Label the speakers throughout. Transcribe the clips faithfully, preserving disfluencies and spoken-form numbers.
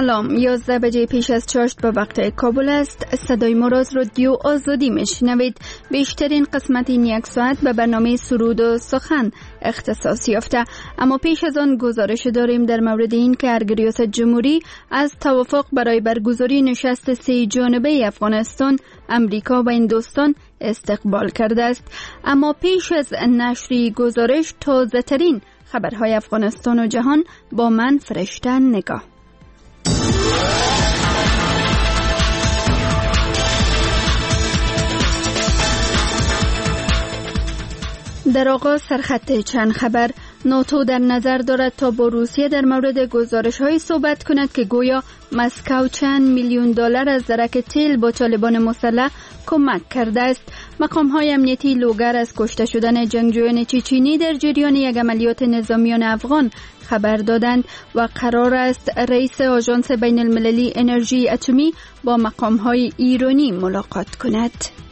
Speaker 1: سلام، یازده بجه پیش از چاشت به وقت کابل است. صدای ما را از رادیو آزادی میشنوید. بیشترین قسمت این یک ساعت به برنامه سرود و سخن اختصاص یافته، اما پیش از آن گزارش داریم در مورد این که ارگ ریاست جمهوری از توافق برای برگزاری نشست سه جانبه افغانستان، امریکا و هندوستان استقبال کرده است. اما پیش از نشر گزارش، تازه ترین خبرهای افغانستان و جهان با من فرشته نگاه. در آغاز سرخط چند خبر. ناتو در نظر دارد تا با روسیه در مورد گزارش‌هایی صحبت کند که گویا مسکو چند میلیون دلار از درک تیل با طالبان مسلح کمک کرده است. مقام‌های امنیتی لوگر از کشته شدن جنگجویان چچنی در جریان یک عملیات نظامیان افغان خبر دادند و قرار است رئیس آژانس بین المللی انرژی اتمی با مقام‌های ایرانی ملاقات کند.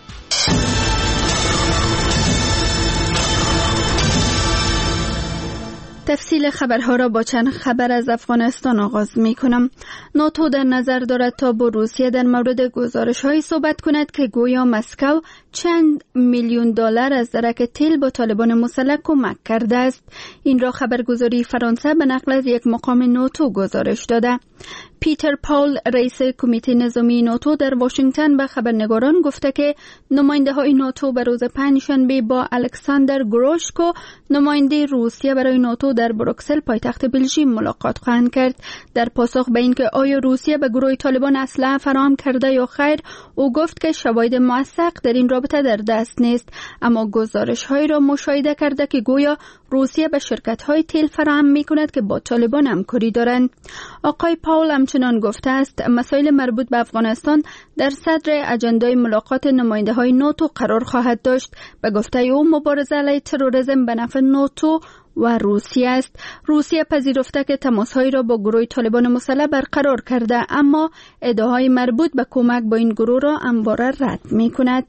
Speaker 1: تفصیل خبرها را با چند خبر از افغانستان آغاز می کنم. ناتو در نظر دارد تا با روسیه در مورد گزارش‌هایی صحبت کند که گویا مسکو چند میلیون دلار از درک تیل با طالبان مسلح کمک کرده است. این را خبرگزاری فرانسه به نقل از یک مقام ناتو گزارش داده. پیتر پاول، رئیس کمیته نظامی ناتو، در واشنگتن به خبرنگاران گفته که نماینده های ناتو به روز پنجشنبه با الکساندر گروشکو، نماینده روسیه برای ناتو در بروکسل پایتخت بلژیم ملاقات خواهند کرد. در پاسخ به اینکه آیا روسیه به گروه طالبان اسلحه فراهم کرده یا خیر، او گفت که شواهد موثق در این رابطه در دست نیست، اما گزارش‌هایی را مشاهده کرده که گویا روسیه به شرکت‌های تیل فراهم می‌کند که با طالبان همکاری دارند. آقای پاول همچنان گفته است مسائل مربوط به افغانستان در صدر اجندای ملاقات نماینده‌های ناتو قرار خواهد داشت. به گفته او مبارزه علیه تروریسم به نفع ناتو و روسیه است. روسیه پذیرفته که تماس‌هایی را با گروه طالبان مسلح برقرار کرده، اما ادعاهای مربوط به کمک با این گروه را همواره رد می‌کند.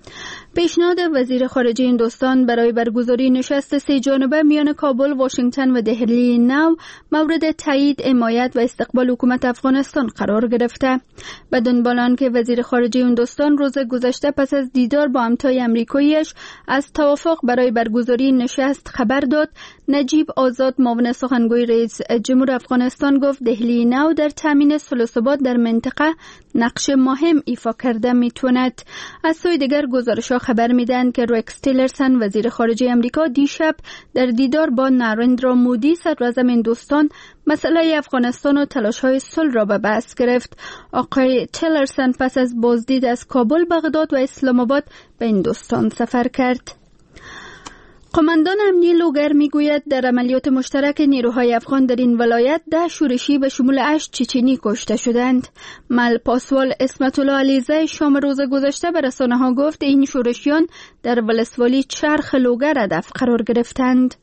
Speaker 1: پیشنهاد وزیر خارجه هندوستان برای برگزاری نشست سه جانبه میان کابل، واشنگتن و دهلی نو مورد تایید، حمایت و استقبال حکومت افغانستان قرار گرفته. به دنبال آنکه وزیر خارجه هندوستان روز گذشته پس از دیدار با همتای امریکاییش از توافق برای برگزاری نشست خبر داد، نجیب آزاد، معاون سخنگوی رئیس جمهور افغانستان، گفت دهلی نو در تامین صلح و ثبات در منطقه نقش مهم ایفا کرده میتواند. از سوی دیگر گزارش‌ها خبر میدن که رکس تیلرسن، وزیر خارجه امریکا، دیشب در دیدار با نارندرا مودی، صدر اعظم هندوستان، مسئله افغانستان و تلاش‌های صلح را به بحث گرفت. آقای تیلرسن پس از بازدید از کابل، بغداد و اسلام آباد به هندوستان سفر کرد. قماندان امنی لوگر میگوید در عملیات مشترک نیروهای افغان در این ولایت ده شورشی به شمول هشت چچنی کشته شدند. مل پاسوال اسمت الله علیزه شام روز گذشته به رسانه ها گفت این شورشیان در ولسوالی چرخ لوگر هدف قرار گرفتند.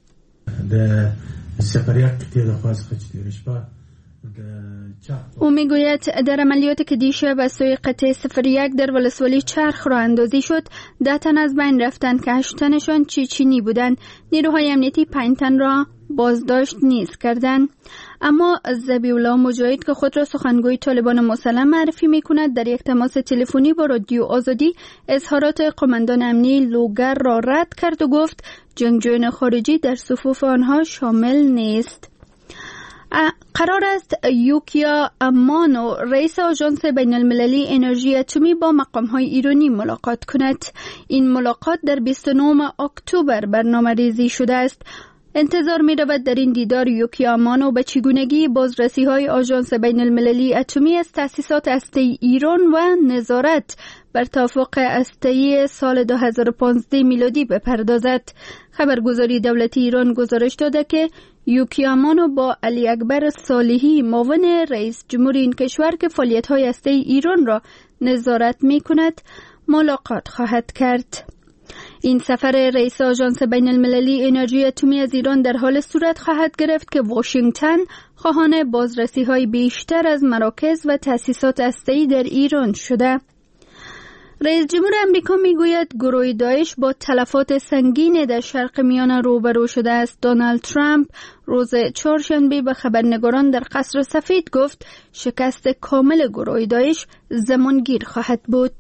Speaker 1: او میگوید در عملیاتی که دیشب از سوی قطعه صفر یک در ولسوالی چرخ راه اندازی شد، ده تن از بین رفتند که هشت تنشان چچنی بودند. نیروهای امنیتی پنج تن را بازداشت نیز کردند. اما ذبیح الله مجاهد که خود را سخنگوی طالبان مسلح معرفی میکند، در یک تماس تلفنی با رادیو آزادی اظهارات قماندان امنی لوگر را رد کرد و گفت جنگجویان خارجی در صفوف آنها شامل نیست. قرار است یوکیا امانو، رئیس آژانس بین المللی انرژی اتمی، با مقام‌های ایرانی ملاقات کند. این ملاقات در بیست و نهم اکتبر برنامه ریزی شده است. انتظار می رود در این دیدار یوکیا امانو به چگونگی بازرسی‌های آژانس بین المللی اتمی از تأسیسات هسته‌ای ایران و نظارت بر توافق هسته‌ای سال دو هزار و پانزده میلادی بپردازد. خبرگزاری دولتی ایران گزارش داده که یوکیا امانو با علی اکبر صالحی، معاون رئیس جمهور این کشور که فعالیت‌های هسته‌ای ایران را نظارت می‌کند، ملاقات خواهد کرد. این سفر رئیس آژانس بین المللی انرژی اتمی از ایران در حال صورت خواهد گرفت که واشنگتن خواهان بازرسی‌های بیشتر از مراکز و تأسیسات هسته‌ای در ایران شده. رئیس جمهور امریکا میگوید گروه داعش با تلفات سنگین در شرق میانه روبرو شده است. دونالد ترامپ روز چهارشنبه به خبرنگاران در قصر سفید گفت شکست کامل گروه داعش زمانگیر خواهد بود.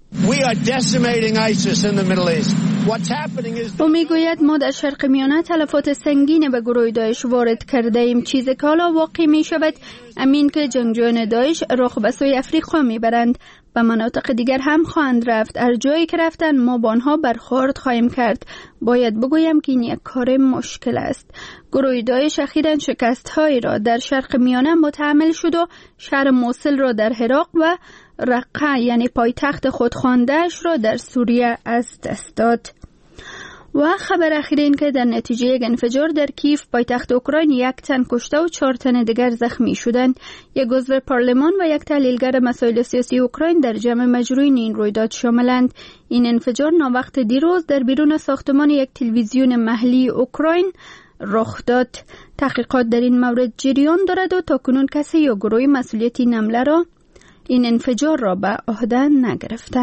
Speaker 1: او میگوید ما در شرق میانه تلفات سنگین به گروه داعش وارد کرده ایم. چیزی که حالا واقع می شود امین که جنگجویان داعش رخ به سوی افریقا می برند. به مناطق دیگر هم خواهند رفت. هر جایی که رفتن ما با آنها برخورد خواهیم کرد. باید بگویم که این یک کار مشکل است. گروه داعش اخیراً شکست‌هایی را در شرق میانه متحمل شد و شهر موصل را در عراق و رقه یعنی پایتخت خود خوانده‌اش را در سوریه از دست داد. و خبر اخیر این که در نتیجه یک انفجار در کیف پایتخت اوکراین یک تن کشته و چهار تن دیگر زخمی شدند. یک عضو پارلمان و یک تحلیلگر مسائل سیاسی اوکراین در جمع مجروحین این رویداد شاملند. این انفجار ناوقت دیروز در بیرون ساختمان یک تلویزیون محلی اوکراین رخ داد. تحقیقات در این مورد جریان دارد و تاکنون کسی یا گروه مسئولیت این حمله را این انفجار را به عهده نگرفته.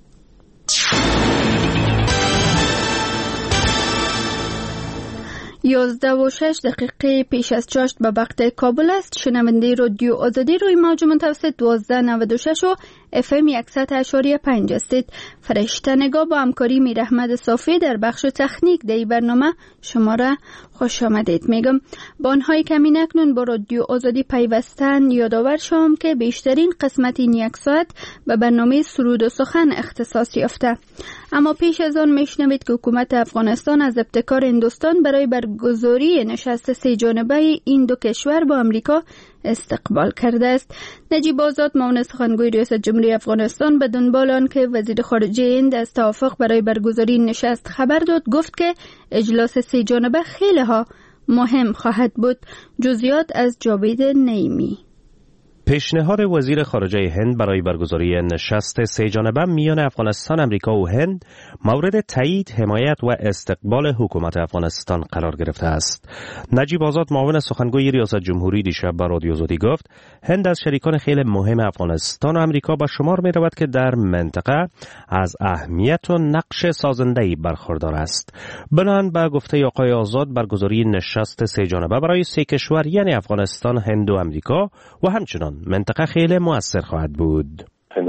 Speaker 1: یازده و شش دقیقه پیش از چاشت به وقت کابل است. شنونده رادیو آزادی روی موج متوسط دوازده نود و شش و اف ام صد اشاری پنج هستید. فرشته نگاه با همکاری میر احمد صافی در بخش تکنیک در برنامه شما را خوش آمدید میگم. با آنهایی که همین اکنون با رادیو آزادی پیوستن یادآور شوم که بیشترین قسمت این یک ساعت به برنامه سرود و سخن اختصاص یافته. اما پیش از آن میشنوید که حکومت افغانستان از ابتکار هندوستان برای برگزاری نشست سه جانبه این دو کشور با امریکا استقبال کرده است. نجیب آزاد معاون سخنگوی ریاست جمهوری افغانستان به دنبال آن که وزیر خارجه هند از توافق برای برگزاری نشست خبر داد گفت که اجلاس سه جانبه خیلی ها مهم خواهد بود. جزئیات از جاوید نعیمی.
Speaker 2: پیشنهاد وزیر خارجه هند برای برگزاری نشست سه جانبه میان افغانستان، امریکا و هند مورد تایید، حمایت و استقبال حکومت افغانستان قرار گرفته است. نجیب آزاد معاون سخنگوی ریاست جمهوری دیشب با رادیو آزادی گفت هند از شریکان خیلی مهم افغانستان و امریکا به شمار می رود که در منطقه از اهمیت و نقش سازنده‌ای برخوردار است. بنان به گفته آقای آزاد برگزاری نشست سه جانبه برای سه کشور یعنی افغانستان، هند و امریکا و همچنان منطقه خیلی مؤثر خواهد بود.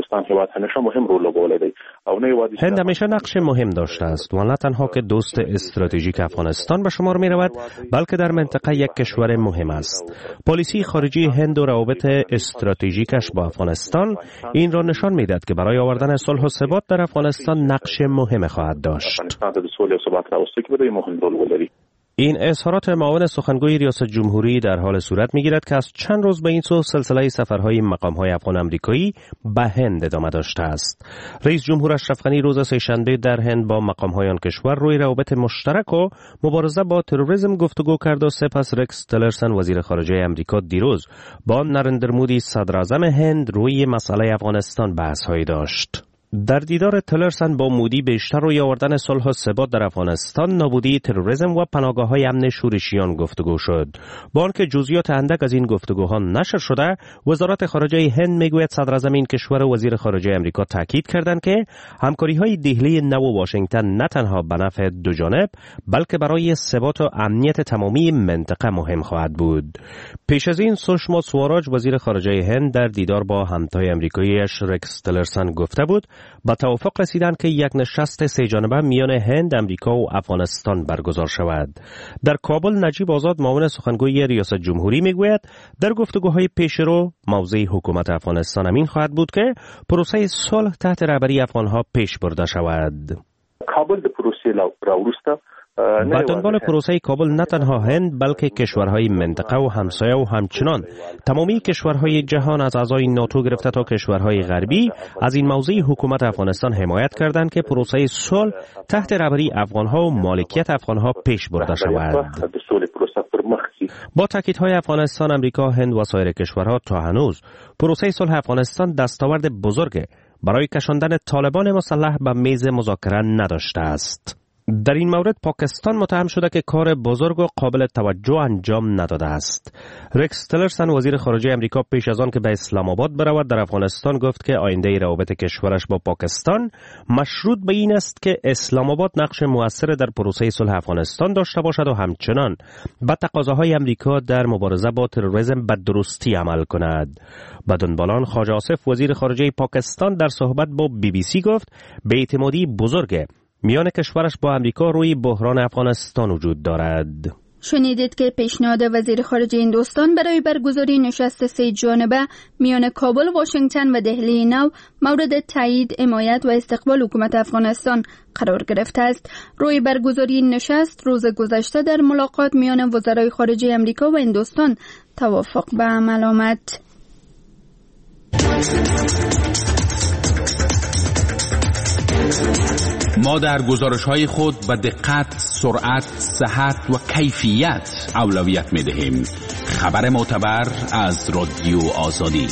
Speaker 2: هند همیشه نقش مهم داشته است و نه تنها که دوست استراتژیک افغانستان به شمار می رود بلکه در منطقه یک کشور مهم است. پالیسی خارجی هند و روابط استراتژیکش با افغانستان این را نشان می دهد که برای آوردن صلح و ثبات در افغانستان نقش مهم خواهد داشت. این اظهارات معاون سخنگوی ریاست جمهوری در حال صورت می‌گیرد که از چند روز به این سو سلسله سفرهای مقام‌های افغان امریکایی به هند ادامه داشته است. رئیس جمهور اشرف غنی روز سه‌شنبه در هند با مقام‌های آن کشور روی روابط مشترک و مبارزه با تروریسم گفتگو کرد و سپس رکس تلرسن وزیر خارجه امریکا دیروز با نریندر مودی صدراعظم هند روی مسئله افغانستان بحث‌هایی داشت. در دیدار تلرسن با مودی بیشتر روی آوردن صلح و ثبات در افغانستان، نابودی تروریسم و پناهگاه‌های امن شورشیان گفتگو شد. با آنکه جزئیات اندک از این گفتگوها نشر شده، وزارت خارجه هند میگوید صدراعظم این کشور و وزیر خارجه امریکا تاکید کردند که همکاری‌های دهلی نو و واشنگتن نه تنها به نفع دو جانب بلکه برای ثبات و امنیت تمامی منطقه مهم خواهد بود. پیش از این سوشما سواراج وزیر خارجه هند در دیدار با همتای آمریکایی‌اش رکس تلرسن گفته بود با توافق رسیدند که یک نشست سه جانبه میان هند، امریکا و افغانستان برگزار شود. در کابل نجیب آزاد معاون سخنگوی ریاست جمهوری میگوید در گفتگوهای پیشرو موضع حکومت افغانستان امین خواهد بود که پروسه صلح تحت رهبری افغانها پیش برده شود.
Speaker 3: کابل د پروسې راوروسته
Speaker 2: با دنبال پروسه کابل نه تنها هند بلکه کشورهای منطقه و همسایه و همچنان تمامی کشورهای جهان از اعضای ناتو گرفته تا کشورهای غربی از این موضوع حکومت افغانستان حمایت کردند که پروسه صلح تحت رهبری افغانها و مالکیت افغانها پیش برده شود. با تاکیدهای افغانستان، امریکا، هند و سایر کشورها تا هنوز پروسه صلح افغانستان دستاورد بزرگ برای کشاندن طالبان مسلح به میز مذاکره نداشته است. در این مورد پاکستان متهم شده که کار بزرگ و قابل توجه انجام نداده است. رکس تیلرسن وزیر خارجه امریکا پیش از آن که به اسلام آباد برود در افغانستان گفت که آینده روابط کشورش با پاکستان مشروط به این است که اسلام آباد نقش مؤثر در پروسه صلح افغانستان داشته باشد و همچنان به تقاضاهای امریکا در مبارزه با تروریسم به درستی عمل کند. بدانبالان خواجه آصف وزیر خارجه پاکستان در صحبت با بی بی سی گفت بی‌اعتمادی بزرگ میان کشورش با امریکا روی بحران افغانستان وجود دارد.
Speaker 1: شنیدید که پیشنهاد وزیر خارجه هندوستان برای برگزاری نشست سه جانبه میان کابل، واشنگتن و دهلی نو مورد تایید، حمایت و استقبال حکومت افغانستان قرار گرفته است. روی برگزاری نشست روز گذشته در ملاقات میان وزرای خارجه امریکا و هندوستان توافق به عمل آمد.
Speaker 4: ما در گزارش‌های خود به دقت، سرعت، صحت و کیفیت اولویت می‌دهیم. خبر معتبر از رادیو آزادی.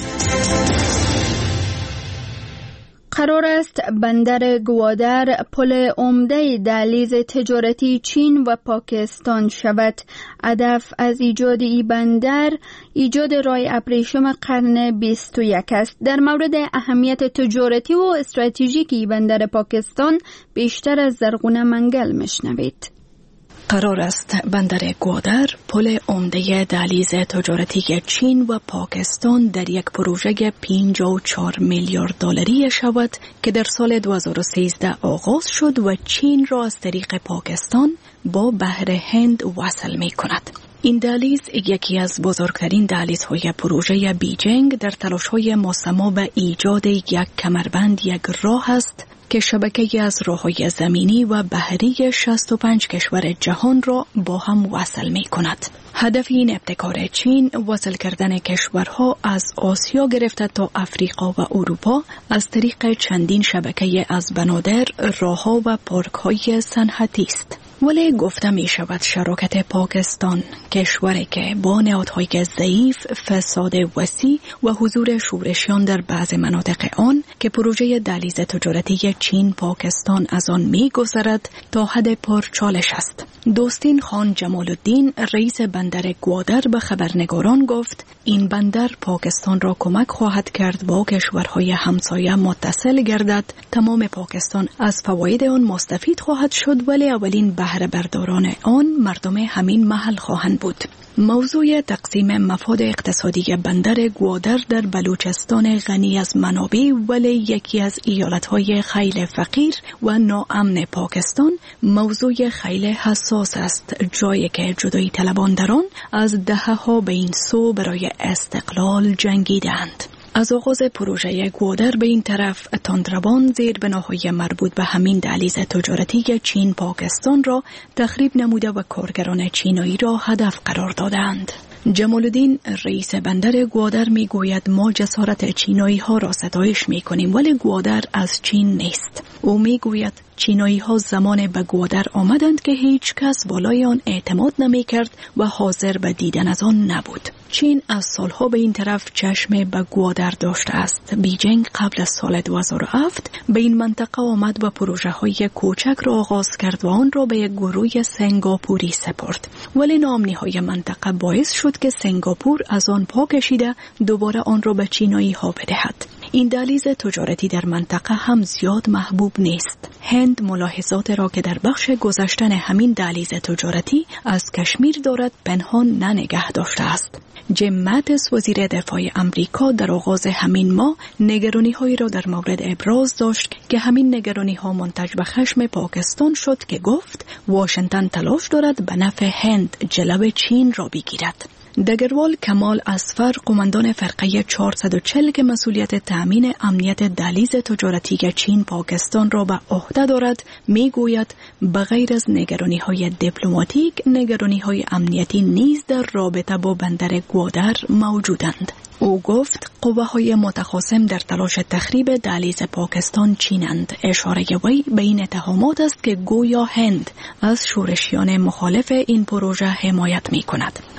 Speaker 1: قرار است بندر گوادر پل عمده دهلیز تجارتی چین و پاکستان شود. هدف از ایجاد این بندر ایجاد راه ابریشم قرن بیست و یک است. در مورد اهمیت تجارتی و استراتژیکی بندر پاکستان بیشتر از زرغونه منگل میشنوید.
Speaker 5: قرار است بندر گوادر پل عمده دهلیز تجارتی چین و پاکستان در یک پروژه پنجاه و چهار میلیارد دلاری شود که در سال دو هزار و سیزده آغاز شد و چین را از طریق پاکستان با بحر هند وصل می کند. این دهلیز یکی از بزرگترین دهلیزهای پروژه بیجینگ در تلاش‌های ماسما به ایجاد یک کمربند یک راه است که شبکه از راه‌های زمینی و بحری شصت و پنج کشور جهان را با هم وصل می کند. هدف این ابتکار چین وصل کردن کشورها از آسیا گرفته تا افریقا و اروپا از طریق چندین شبکه از بنادر، راه‌ها و پارک‌های صنعتی است. ولی گفته می شود شراکت پاکستان، کشوری که با نهادهای ضعیف، فساد وسیع و حضور شورشیان در بعض مناطق آن که پروژه دهلیز تجارتی چین پاکستان از آن می گذرد تا حد پرچالش است. دوستین خان جمال الدین رئیس بندر گوادر به خبرنگاران گفت این بندر پاکستان را کمک خواهد کرد با کشورهای همسایه متصل گردد. تمام پاکستان از فواید آن مستفید خواهد شد ولی اولین بهره برداران آن مردم همین محل خواهند بود. موضوع تقسیم مفاد اقتصادی بندر گوادر در بلوچستان غنی از منابع ولی یکی از ایالتهای خیلی فقیر و ناامن پاکستان موضوع خیلی حساس است، جایی که جدایی طلبان در آن از دهه‌ها به این سو برای استقلال جنگیدند. از آغاز پروژه گوادر به این طرف تندروان زیر بناهای مربوط به همین دهلیز تجارتی چین پاکستان را تخریب نموده و کارگران چینایی را هدف قرار دادند. جمال الدین رئیس بندر گوادر می گوید ما جسارت چینایی ها را ستایش می کنیم ولی گوادر از چین نیست. او می گوید چینایی ها زمان به گوادر آمدند که هیچ کس بالای آن اعتماد نمی کرد و حاضر به دیدن از آن نبود. چین از سالها به این طرف چشم به گوادر داشته است. بیجینگ قبل از سال دو هزار و هفت به این منطقه آمد و پروژه های کوچک را آغاز کرد و آن را به یک گروه سنگاپوری سپرد. ولی ناامنی های منطقه باعث شد که سنگاپور از آن پا کشیده دوباره آن را به چینایی ها بدهد. این دهلیز تجارتی در منطقه هم زیاد محبوب نیست. هند ملاحظات را که در بخش گذشتن همین دهلیز تجارتی از کشمیر دارد پنهان ننگه داشته است. جیم ماتیس وزیر دفاع امریکا در آغاز همین ماه نگرانی‌هایی را در مورد ابراز داشت که همین نگرانی‌ها منتج به خشم پاکستان شد که گفت واشنگتن تلاش دارد به نفع هند جلو چین را بگیرد. دگروال کمال اصفر قماندان فرقه چهارصد و چهل که مسئولیت تأمین امنیت دهلیز تجارتی چین پاکستان را به عهده دارد میگوید بغیر از نگرانی‌های دیپلماتیک نگرانی‌های امنیتی نیز در رابطه با بندر گوادر موجودند. او گفت قوه‌های متخاصم در تلاش تخریب دهلیز پاکستان چینند. اشاره وی به این اتهامات است که گویا هند از شورشیان مخالف این پروژه حمایت می‌کند.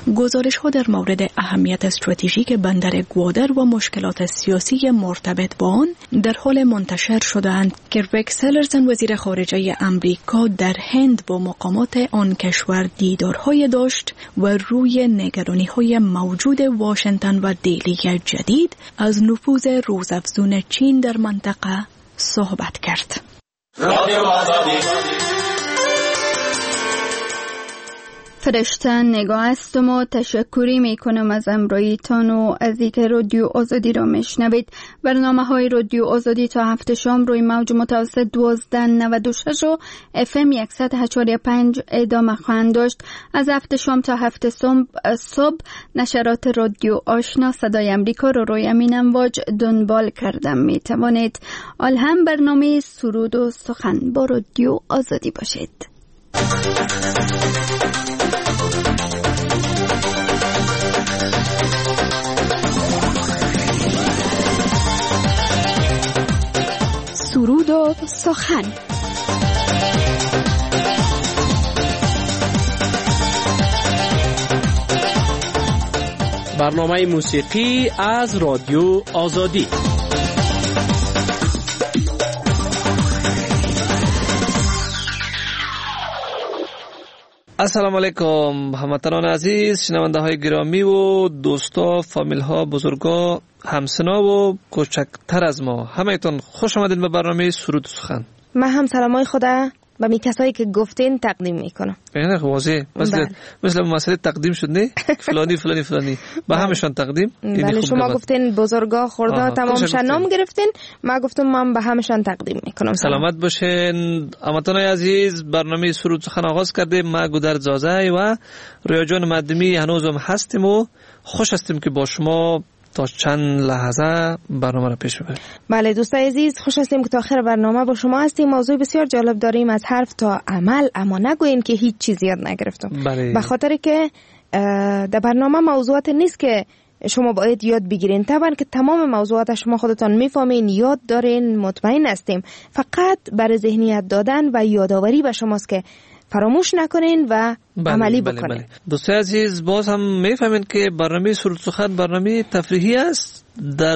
Speaker 5: گزارش ها در مورد اهمیت استراتژیک بندر گوادر و مشکلات سیاسی مرتبط با آن در حال منتشر شدند که ریکس تیلرسون وزیر خارجه امریکا در هند با مقامات آن کشور دیدارهای داشت و روی نگرانی‌های موجود واشنگتن و دهلی جدید از نفوذ روزافزون چین در منطقه صحبت کرد.
Speaker 1: فرشته نگاه هستم و تشکری می کنم از امرایتان و از اینکه رادیو آزادی را میشنوید. برنامه های رادیو آزادی تا هفت شام روی موج متوسط دوازده نود و شش و اف ام صد و هشت و پنج ادامه خواهند داشت. از هفت شام تا هفت صبح نشرات رادیو آشنا صدای امریکا را روی امین امواج دنبال کردم. می توانید آل هم برنامه سرود و سخن با رادیو آزادی باشید. سرود و سخن.
Speaker 6: برنامه موسیقی از رادیو آزادی.
Speaker 7: السلام علیکم هموطنان عزیز، شنونده های گرامی و دوستا، فامیل ها، بزرگا، همسنا و کوچکتر از ما، همه‌تون خوش آمدین به برنامه سرود و سخن.
Speaker 8: من هم سلامای خدا به می کسایی که گفتین تقدیم میکنم.
Speaker 7: یعنی واضح مثل بله. مثل مسئله تقدیم شد نه فلانی فلانی فلانی به همشان تقدیم.
Speaker 8: بله شما گفت. گفتین بزرگا خوردا تمامشان نام گرفتین، ما گفتم من به همشان تقدیم میکنم.
Speaker 7: سلامت باشین هموطنان عزیز. برنامه سرود و سخن آغاز کردیم. ما گودر زازای و رویا جان مدمی هنوزم هستیم و خوش هستیم که با شما تا چند لحظه برنامه را پیش ببریم.
Speaker 8: بله دوستای عزیز، خوش هستیم که تا آخر برنامه با شما هستیم. موضوع بسیار جالب داریم، از حرف تا عمل، اما نگوین که هیچ چیز یاد نگرفتم.
Speaker 7: بله.
Speaker 8: به خاطر که در برنامه موضوعات نیست که شما باید یاد بگیرین، طبعا که تمام موضوعات شما خودتان میفهمین، یاد دارین، مطمئن هستیم. فقط برای ذهنیت دادن و یادآوری به شماست که فراموش نکنین و
Speaker 7: بله،
Speaker 8: عملی
Speaker 7: بله،
Speaker 8: بکنین.
Speaker 7: بله. دوستای عزیز، باز هم میفهمین که برنامه سرود سخن برنامه تفریحی است. در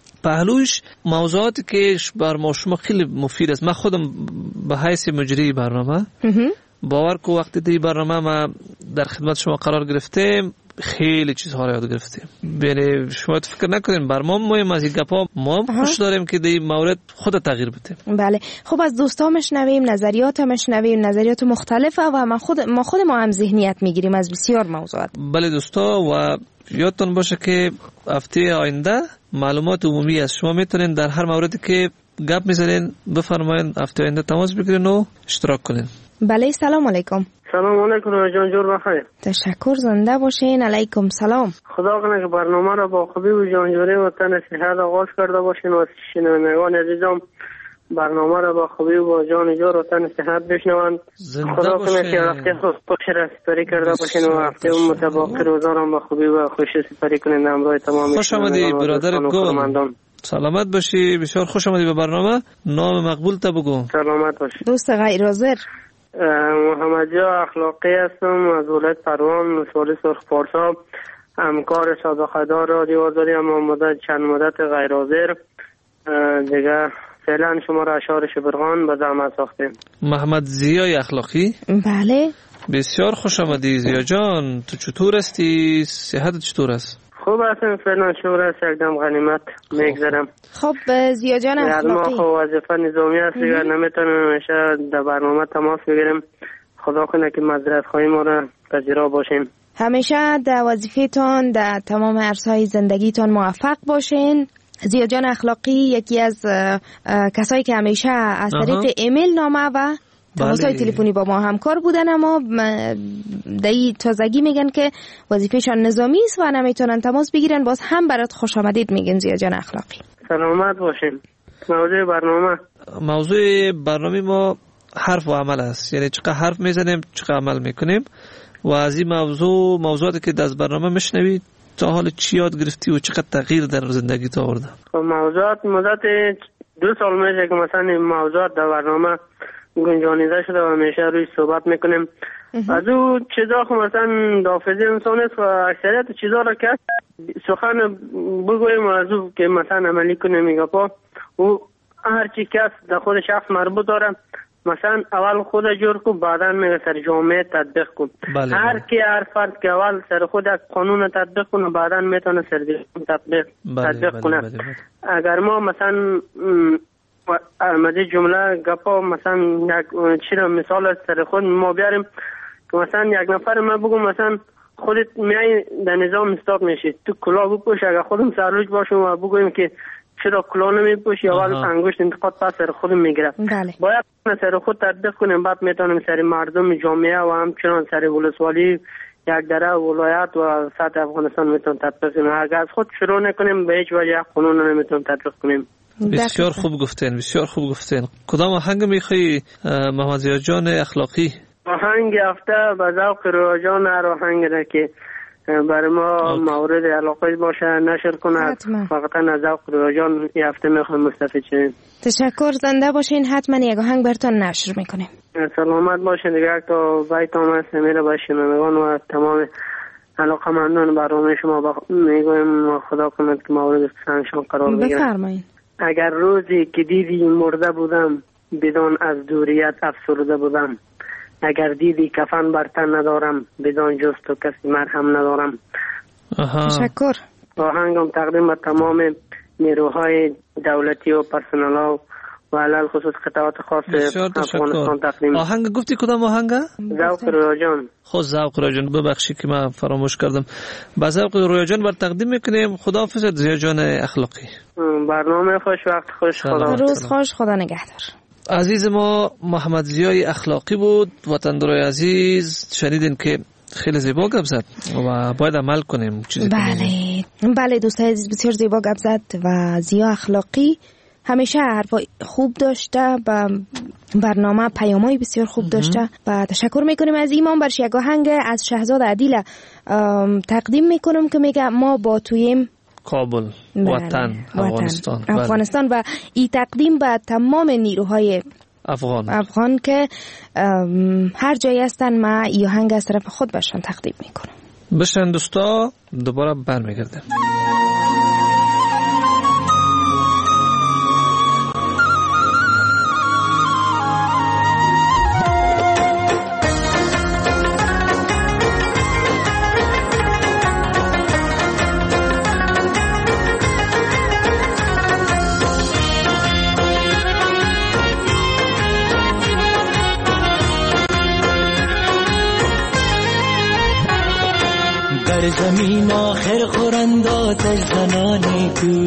Speaker 7: پهلوش موضوعاتی که بر ما شما خیلی مفید است. من خودم به حیث مجری برنامه باور کو وقتی دی برنامه ما در خدمت شما قرار گرفتیم خیلی چیزها را یاد گرفتیم. یعنی شما فکر نکنین بر ما مهم از این گپا ما خوش داریم که دی مورد خود تغییر بدیم.
Speaker 8: بله خب از دوستا مشنویم، نظریات مشنویم، نظریات مختلفه و ما خود ما خود ما هم ذهنیت میگیریم از بسیار موضوعات.
Speaker 7: بله دوستا، و یادتون باشه که هفته آینده معلومات عمومی است. شما میتونین در هر موردی که گپ میزنین بفرمایین، هفته آینده تماس بگیرین و اشتراک کنین.
Speaker 8: بله سلام علیکم.
Speaker 9: سلام علیکم جان جور بخیر.
Speaker 8: تشکر، زنده باشین. علیکم سلام.
Speaker 9: خدا کنه که برنامه را با خوبی و جانجوری و تنصیحات آغاز کرده باشین و شنوندگان عزیزم برنامه را با خوبی و با جان جور و تنصیحات بشنوند. خدا کنه که وقتی خوش را سپری کرده باشین و هفته اون متباقی روزارم با خوبی و خوشی سپری کنین همراه تمام.
Speaker 7: خوش آمدی برادر گل. سلامت باشی، بسیار خوش آمدی به برنامه. نام مقبول تا بگو.
Speaker 9: سلامت باشی.
Speaker 8: دوست غیر حاضر
Speaker 9: محمد جا اخلاقی هستم از ولایت پروان، مسئول سرخ پارسا، همکار سابقه دار رادیو آزادی، اما مدت چند مدت غیر حاضر دیگه. فعلا شما را اشعار شبرغان به زحمت ساختیم.
Speaker 7: محمد زیای اخلاقی.
Speaker 8: بله
Speaker 7: بسیار خوش آمدی زیا جان. تو چطور هستی؟ صحت چطور است؟
Speaker 9: خوب هستم فعلا، شکر است، یکدم غنیمت میگذرم.
Speaker 8: خب زیا جان اخلاقی،
Speaker 9: ما خب وظیفه نظامی است دیگه، نمیتونیم همیشه در برنامه تماس بگیریم. خدا کنه که معذرت خواهی ما را پذیرا باشیم.
Speaker 8: همیشه در وظیفه‌تان در تمام عرصه‌های زندگیتان موفق باشین. زیا جان اخلاقی یکی از کسایی که همیشه از طریق ایمیل نامه و تماس‌های تلفنی با ما همکار بودن، اما دایی تازگی میگن که وظیفه‌شان نظامی است و نمیتونن تماس بگیرن. باز هم برات خوش آمدید میگن زیا جان اخلاقی.
Speaker 9: سلامت باشین. موضوع برنامه
Speaker 7: موضوع برنامه ما حرف و عمل است. یعنی چقدر حرف میزنیم چقدر عمل میکنیم. و از این موضوع موضوعاتی که در برنامه میشنوید تا حال چی یاد گرفتی و چقدر تغییر در زندگی تو آورده؟
Speaker 9: موضوعات مدت دو سال میشه که مثلا این موضوعات در برنامه گنجانیده شده و همیشه روی صحبت میکنیم. از او چیزا خب مثلا دافزی انسان است و اکثریت چیزا را که سخن بگویم و از او که مثلا عملی کنیم میگه پا او هر چی کس در خود شخص مربوط داره مثلا اول خود جور کن بعدا میگه سر جامعه تطبیق کن.
Speaker 7: بله
Speaker 9: هر
Speaker 7: بله.
Speaker 9: کی هر فرد که اول سر خود قانون تطبیق کنه بعدا میتونه سر تطبیق
Speaker 7: بله
Speaker 9: تطبیق
Speaker 7: بله
Speaker 9: کنه.
Speaker 7: بله بله.
Speaker 9: اگر ما مثلا مده جمله گپا مثلا یک چیز مثال از سر خود ما بیاریم که مثلا یک نفر ما بگم مثلا خودت میای در نظام استاد میشی تو کلاه بپوش، اگر خودم سرلوچ باشم و بگویم که چرا کلاه نمیپوشی اول انگشت انتقاد پس سر خودم میگیره.
Speaker 8: بله.
Speaker 9: باید سر خود تطبیق کنیم بعد میتونیم سر مردم جامعه و همچنان سر ولسوالی یک دره ولایت و سطح افغانستان میتونیم تطبیق کنیم. اگر از خود شروع نکنیم به هیچ وجه قانون نمیتونیم تطبیق کنیم.
Speaker 7: بسیار خوب گفتین، بسیار خوب گفتین. کدام آهنگ میخوای محمد ضیا جان اخلاقی؟
Speaker 9: آهنگ هفته به ذوق رویا جان هر آهنگ را که برای ما مورد علاقه باشه نشر کنه فقط از ذوق رویا جان این هفته میخوایم مستفید شیم.
Speaker 8: تشکر، زنده باشین. حتما یک آهنگ براتون نشر میکنیم.
Speaker 9: سلامت باشین. دیگه تا بیت آمد سمیره باشین شنوندگان و تمام علاقمندان برنامه شما میگویم خدا کند که مورد پسندشان قرار بگیره.
Speaker 8: بفرمایید.
Speaker 9: اگر روزی که دیدی مرده بودم بدان از دوریت افسرده بودم، اگر دیدی کفن بر تن ندارم بدان جست و کسی مرهم ندارم.
Speaker 7: آها.
Speaker 8: تشکر.
Speaker 9: آهنگم تقدیم به تمام نیروهای دولتی و پرسنل ها و علل خصوص قطعات خاص افغانستان تقدیم.
Speaker 7: آهنگ گفتی کدام آهنگ؟
Speaker 9: ذوق رویا جان.
Speaker 7: خود ذوق رویا جان، ببخشید که من فراموش کردم. با ذوق رویا جان بر تقدیم میکنیم. خداحافظ ضیا جان اخلاقی.
Speaker 9: برنامه خوش، وقت خوش، خدا
Speaker 8: روز خوش، خدا نگهدار.
Speaker 7: عزیز ما محمد ضیای اخلاقی بود. وطندارای عزیز شنیدین که خیلی زیبا گپ زد و باید عمل کنیم چیزی.
Speaker 8: بله بله دوستای عزیز، بسیار زیبا گپ زد و ضیا اخلاقی همیشه حرف خوب داشته و برنامه پیامای بسیار خوب داشته و تشکر میکنیم از ایمان. برش یک آهنگ از شهزاد عدیل تقدیم میکنم که میگه ما با تویم
Speaker 7: کابل، وطن افغانستان.
Speaker 8: افغانستان و این تقدیم به تمام نیروهای
Speaker 7: افغان
Speaker 8: افغان که هر جایی هستن ما این آهنگ از طرف خود برشان تقدیم میکنم.
Speaker 7: بشن دوستا، دوباره برمیگردیم.
Speaker 10: در زمین آخر خورند آتش زنانی تو،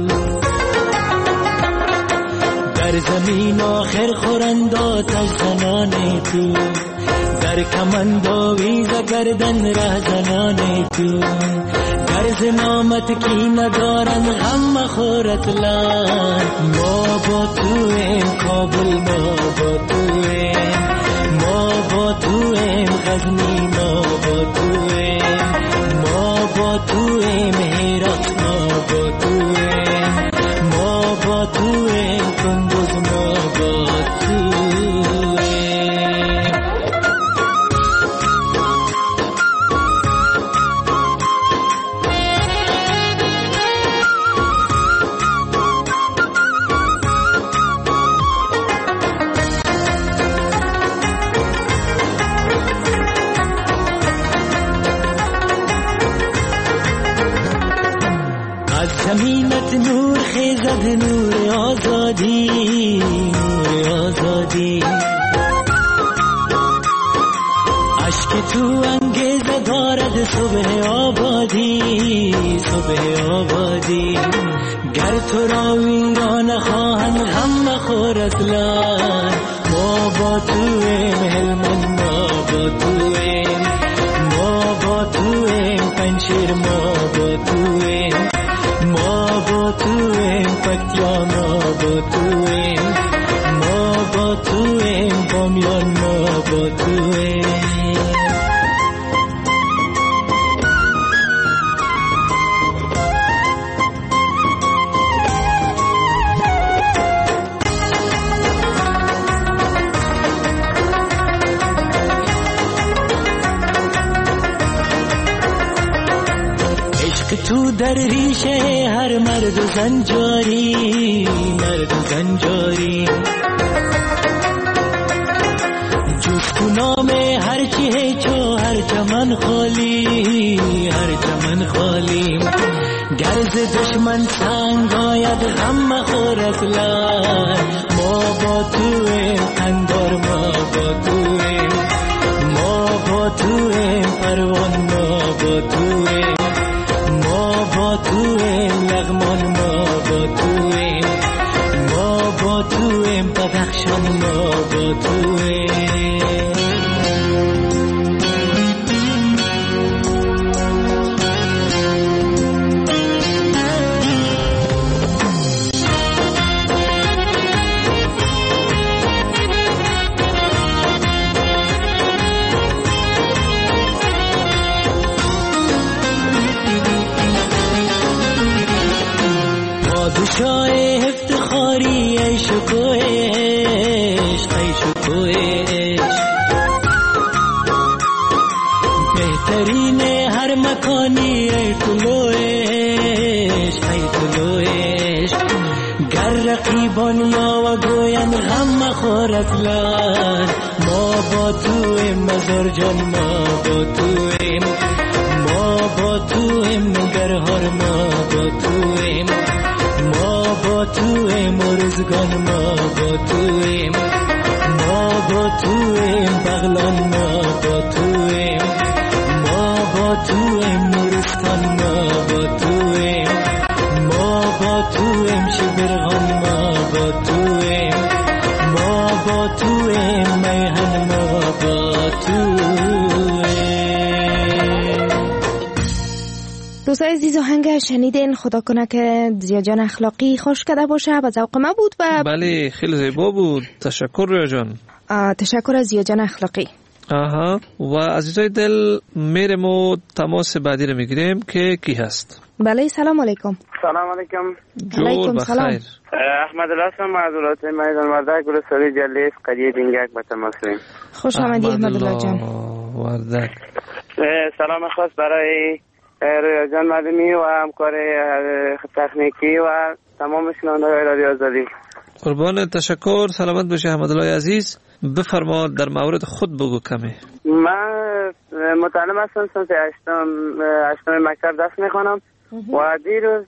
Speaker 10: در زمین آخر خورند آتش زنانی تو، در کمند آویز گردن ره زنانی تو، در زنامت کی ندارن غم مخورت لان. ما با تو این کابل، ما با تو این، ما با تو این غزنی، ما با تو این، ما با تو این هرات، ما با تو این، ما با تو این کندوز، ما با تو این. زمینت نور خیزد، نور آزادی، نور آزادی. عشق تو انگیزه دارد صبح آبادی، صبح آبادی. گر تو را ویران خواهند غم نخور اصلا. ما با تو ایم هلمند، ما با تو ایم، ما با تو ایم پنشیر، ما با تو ایم، ما با تو این پکتیا، ما با تو این، ما با تو این بامیان، ما با تو این. در ریشه هر مرد و زن جاری، مرد و زن جاری. جز تو نام هر چی هیچو هر چمن خالی، هر چمن خالی. گرز دشمن سنگ آید غم مخور اصلا، ما با تویم اندار، ما با تویم، ما با تویم پروان، ما با تویم، ما با تویم لغمان، ما با تویم، ما با تویم بدخشان، ما با تویم. پادشاه افتخاری عشق و عشق، عشق و عشق. بهترین هر مکانی ای طلوع عشق، ای طلوع عشق. گر رقیبان یا و گوین غم مخور اصلا، ما با تویم مزار جان، ما با تویم، ما با تویم نگرهار، ما با تویم، ما با تویم روزگان، ما با تویم، ما با تویم بغلان، ما با تویم، ما با تویم نورستان، ما با تویم، ما با تویم شبرغان، ما با تویم، ما با تویم میهن، ما با تویم.
Speaker 8: دوستای عزیز آهنگ شنیدین، خدا کنه که زیا جان اخلاقی خوش کرده باشه، به ذوق ما بود و
Speaker 7: بله خیلی زیبا بود. تشکر ریا جان.
Speaker 8: تشکر از زیا جان اخلاقی.
Speaker 7: آها و عزیزای دل میریم و تماس بعدی رو میگیریم که کی هست.
Speaker 8: بله سلام علیکم.
Speaker 9: سلام علیکم.
Speaker 7: جور بخیر.
Speaker 9: احمد الله هستم از ولایت میدان وردک، گلستانی جلیس قریه دینگک به تماس میگیریم.
Speaker 8: خوش آمدی احمد الله جان.
Speaker 7: وردک.
Speaker 9: سلام خاص برای رویا جان مدنی و همکار تکنیکی و تمام شنوندگان رادیو آزادی.
Speaker 7: قربان تشکر. سلامت باشه احمد الله عزیز. بفرما در مورد خود بگو کمی.
Speaker 9: من متعلم هستم، سنت هشتم هشتم مکتب درس میخوانم و دیروز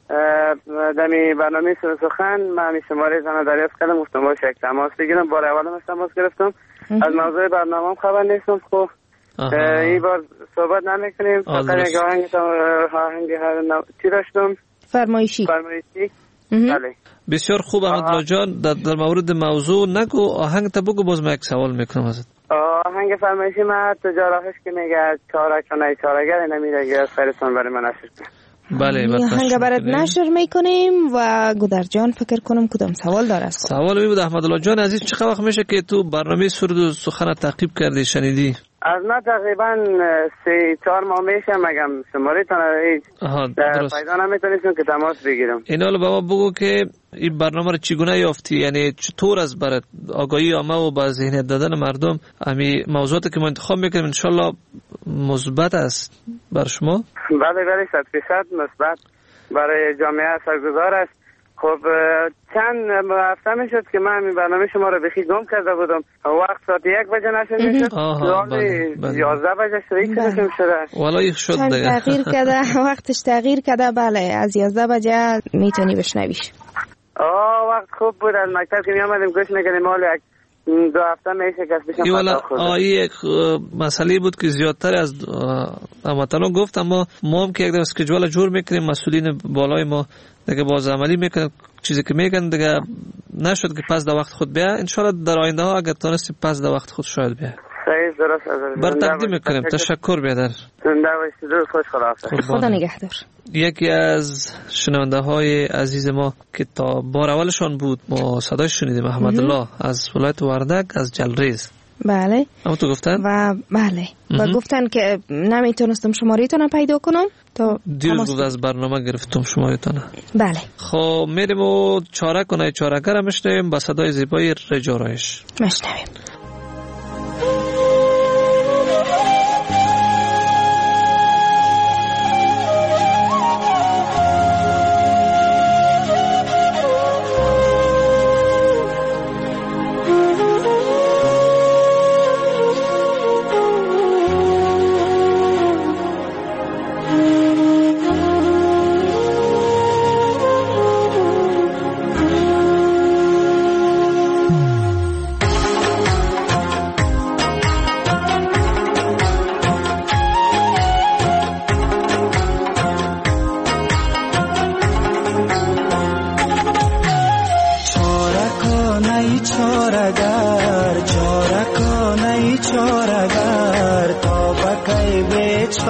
Speaker 9: در برنامه سخن من شماره زن دریافت کردم، گفتم باشه یک تماس بگیرم. بار اولم تماس گرفتم، از موضوع برنامه خبر نیستم. خب این بار صحبت نمیکنیم، فقط یک آهنگ آهنگ چی داشتم؟
Speaker 8: فرمایشی.
Speaker 9: فرمایشی. بله.
Speaker 7: بسیار خوب احمد الله جان. در, در مورد موضوع نگو، آهنگ تا بگو. باز من یک سوال میکنم ازت.
Speaker 9: آهنگ فرمایشی من تجارتش که میگه چارک و نه چارگر نمیره از خیرتون برای من نشر کنم.
Speaker 7: بله
Speaker 8: این آهنگ برات نشر میکنیم و گودر جان فکر کنم کدام سوال داره است.
Speaker 7: سوال می بود احمد الله جان عزیز، چقدر وقت میشه که تو برنامه سرود و سخن تعقیب کردی شنیدی؟
Speaker 9: از ما تقریبا سه چهار ماه میشه، مگم شماره تان هیچ پیدا نمیتونستم که تماس بگیرم.
Speaker 7: این حالا به ما بگو که این برنامه رو چگونه یافتی، یعنی چطور از برات آگاهی عامه و با ذهنیت دادن مردم همین موضوعاتی که ما انتخاب میکنیم ان شاء الله مثبت است بر شما؟
Speaker 9: بله بله صد درصد مثبت برای جامعه اثرگذار است. خب چند هفته میشد که من این برنامه شما رو بخی گم کرده بودم، وقت ساعت یک بجه نشد میشد، یازده بجه شده شده
Speaker 7: والله شد دیگه
Speaker 8: تغییر کرده، وقتش تغییر کرده. بله از یازده بجه میتونی بشنویش.
Speaker 9: آه وقت خوب بود، از مکتب که میامدیم گوش میکنیم، حالا یک دو هفته میشه که بشم
Speaker 7: پتا خود. آه یک مسئله بود که زیادتر از هموطنان گفت، اما ما هم که یک دو اسکیجول جور میکنیم، مسئولین بالای ما دیگه باز عملی میکنن چیزی که میگن دیگه نشد که پس در وقت خود بیا. انشالله در آینده ها اگر تونستی پس در وقت خود شاید بیا.
Speaker 9: خیلی درست است.
Speaker 7: بر تقدیم میکنیم. تشکر بیادر.
Speaker 9: زنده باشید. درود خوش خداحافظ.
Speaker 8: خدا نگهدار.
Speaker 7: یکی از شنونده های عزیز ما که تا بار اولشان بود ما صداش شنیدیم، احمد الله از ولایت وردک از جلریز.
Speaker 8: بله.
Speaker 7: اما تو گفتن؟
Speaker 8: و بله. و گفتن که نمیتونستم شماریتون پیدا کنم تا
Speaker 7: دیروز گفت از برنامه گرفتم شماریتون.
Speaker 8: بله.
Speaker 7: خب میریم و چاره کنه چاره‌گر میشنویم با صدای زیبای رجارایش.
Speaker 8: میشنویم.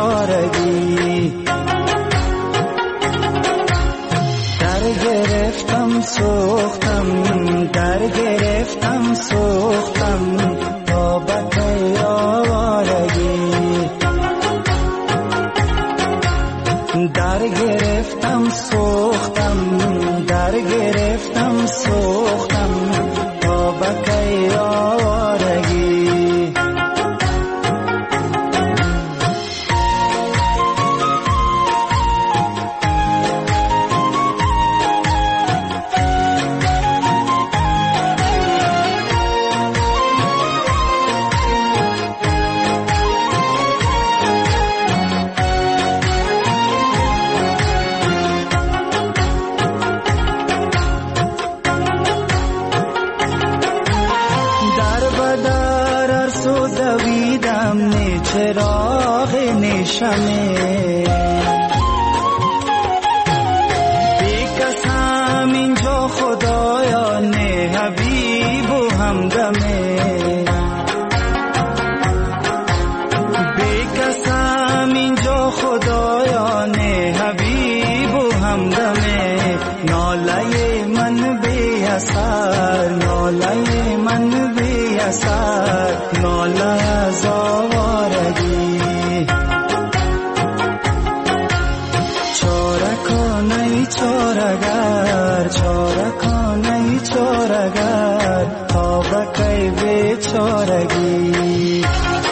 Speaker 10: بیچارگی. در گرفتم سوختم در گرفتم سوختم تا بکی آوارگی. در گرفتم سوختم در گرفتم سوختم تا بکی آوارگی. چراغ نشمه بی کسم اینجا خدایا نه حبیب و همدمه. بی کسم اینجا خدایا نه حبیب و همدمه. ناله من بی اثر ناله من بی اثر ناله از آوارگی. چارکانه چارگر چارکانه چارگر تا بکی بیچارگی.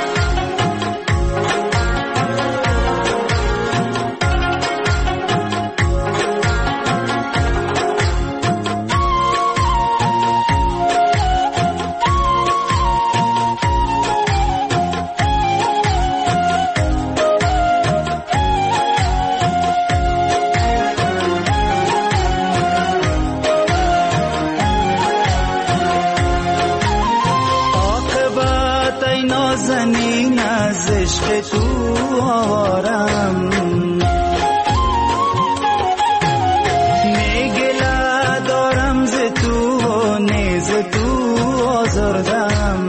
Speaker 10: نازنین از عشق تو آوارم میگله دارم ز تو و نیز تو آزردم.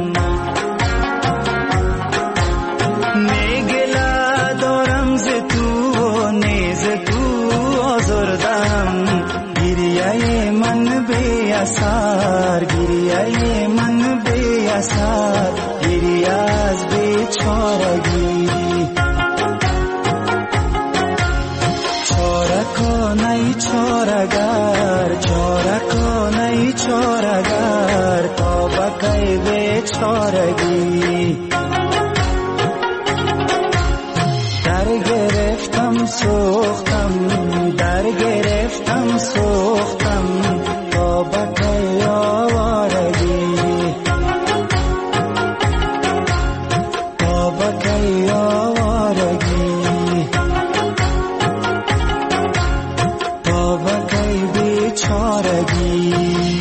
Speaker 10: میگله دارم ز تو و نیز تو آزردم. گریه من بی اثر گریه من بی اثر گریه از بیچارگی. چارکانه چارگر چارکانه چارگر تا بکی بیچارگی. در گرفتم سوختم در گرفتم سوختم تا بکی آوارگی. تا بکی آوارگی تا بکی بیچارگی.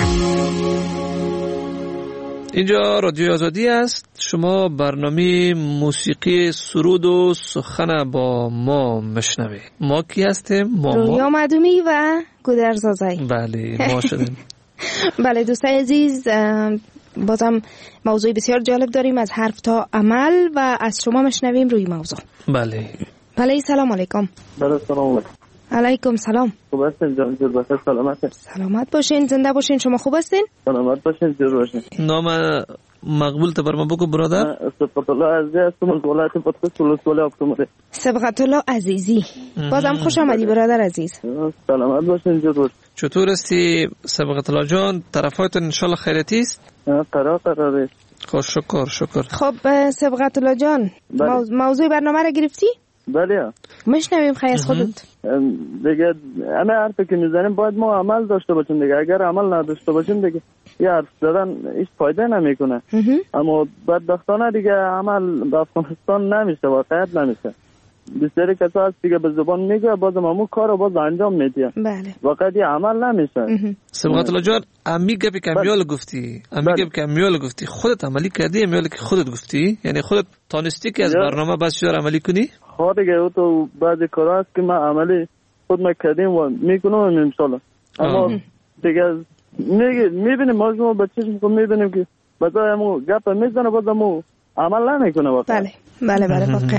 Speaker 7: اینجا رادیو آزادی است. شما برنامه موسیقی سرود و سخن با ما مشنوید. ما کی هستیم؟ ما
Speaker 8: رویا مدومی و گودرز آزایی.
Speaker 7: بله ما شدیم.
Speaker 8: بله دوستای عزیز، بازم موضوع بسیار جالب داریم، از حرف تا عمل، و از شما مشنویم روی موضوع.
Speaker 7: بله
Speaker 8: بله سلام علیکم.
Speaker 3: بله سلام علیکم.
Speaker 8: علیکم سلام.
Speaker 3: خوب هستین جان جور بخیر؟ سلامت
Speaker 8: سلامت باشین، زنده باشین. شما خوب هستین؟
Speaker 3: سلامت باشین، جور باشین.
Speaker 7: نام مقبول تا بر ما بگو برادر.
Speaker 3: سبقت الله عزیزی هستم از ولایت پتکوس ولسوالی اکتوبر.
Speaker 8: سبقت الله عزیزی، بازم خوش آمدی برادر عزیز.
Speaker 3: سلامت باشین، جور باشین.
Speaker 7: چطور هستی سبقت الله جان؟ طرفایتون انشالله خیرتی است؟
Speaker 3: قرار قراره.
Speaker 7: خوش شکر شکر.
Speaker 8: خب سبقت الله جان، موضوع, موضوع برنامه را گرفتی؟
Speaker 3: بله.
Speaker 8: مشنویم خیلی از خودت.
Speaker 3: دیگه همه حرفی که میزنیم باید ما عمل داشته باشیم دیگه. اگر عمل نداشته باشیم دیگه یه حرف زدن هیچ فایده نمیکنه. اما بدبختانه دیگه عمل به افغانستان نمیشه، واقعیت نمیشه. بسیاری کسا هست دیگه به زبان میگه بازم همون کار رو باز انجام میدیه.
Speaker 8: بله.
Speaker 3: واقعیت یه عمل نمیشه.
Speaker 7: سبقت الله جان، امی گپی کمیال گفتی، امی گپی کمیال گفتی، خودت عملی کردی امیال که خودت گفتی؟ یعنی خودت تانستی که از برنامه بس شدار عملی کنی؟
Speaker 3: خود دیگه او تو بعضی کارا هست که ما عملی خود ما کردیم و میکنم انشالله. اما دیگه میبینیم ما شما بچه‌ش میبینیم که بازای همون گپ میزنه بازم عمل نمیکنه واقعا.
Speaker 8: بله بله بله واقعا.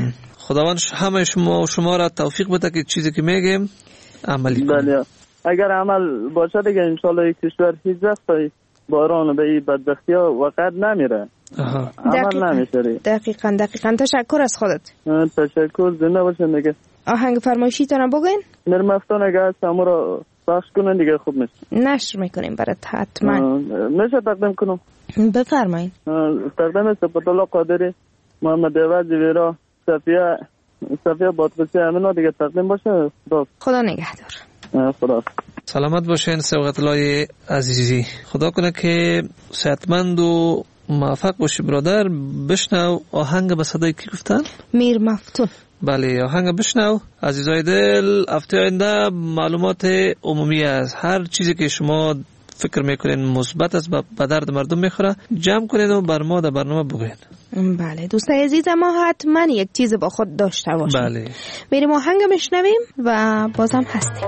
Speaker 7: خداوند همه شما شما را توفیق بده که چیزی که میگیم عملی کنیم.
Speaker 3: بله اگر عمل باشه دیگه انشالله یک کشور هیچ وقت باران به این بدبختی ها وقت نمیره. عمل نمیشه.
Speaker 8: دقیقاً دقیقاً تشکر از خودت.
Speaker 3: تشکر، زنده باشین دیگه.
Speaker 8: آهنگ فرمایشی تونم بگین؟
Speaker 3: نرمفتان اگه هست همون را پخش کنن دیگه خوب میشه.
Speaker 8: نشر میکنیم برات حتما.
Speaker 3: میشه تقدیم کنم؟
Speaker 8: بفرمایین.
Speaker 3: تقدیم سپتالله قادری، محمد عوض ویرا، صفیه صفیه بادقسی همین دیگه تقدیم باشه. خدا
Speaker 8: خدا نگهدار.
Speaker 3: خدا
Speaker 7: سلامت باشین سبقت الله عزیزی. خدا کنه که صحتمند و موفق باشی برادر. بشنو آهنگ به صدای کی گفتن؟
Speaker 8: میر مفتون.
Speaker 7: بله آهنگ بشنو. عزیزای دل، هفته آینده معلومات عمومی است. هر چیزی که شما فکر میکنین مثبت است به درد مردم میخوره جمع کنین و بر ما در برنامه بگوین.
Speaker 8: بله دوستای عزیز، ما حتما یک چیز با خود داشته باشیم.
Speaker 7: بله
Speaker 8: بریم آهنگ بشنویم و بازم هستیم.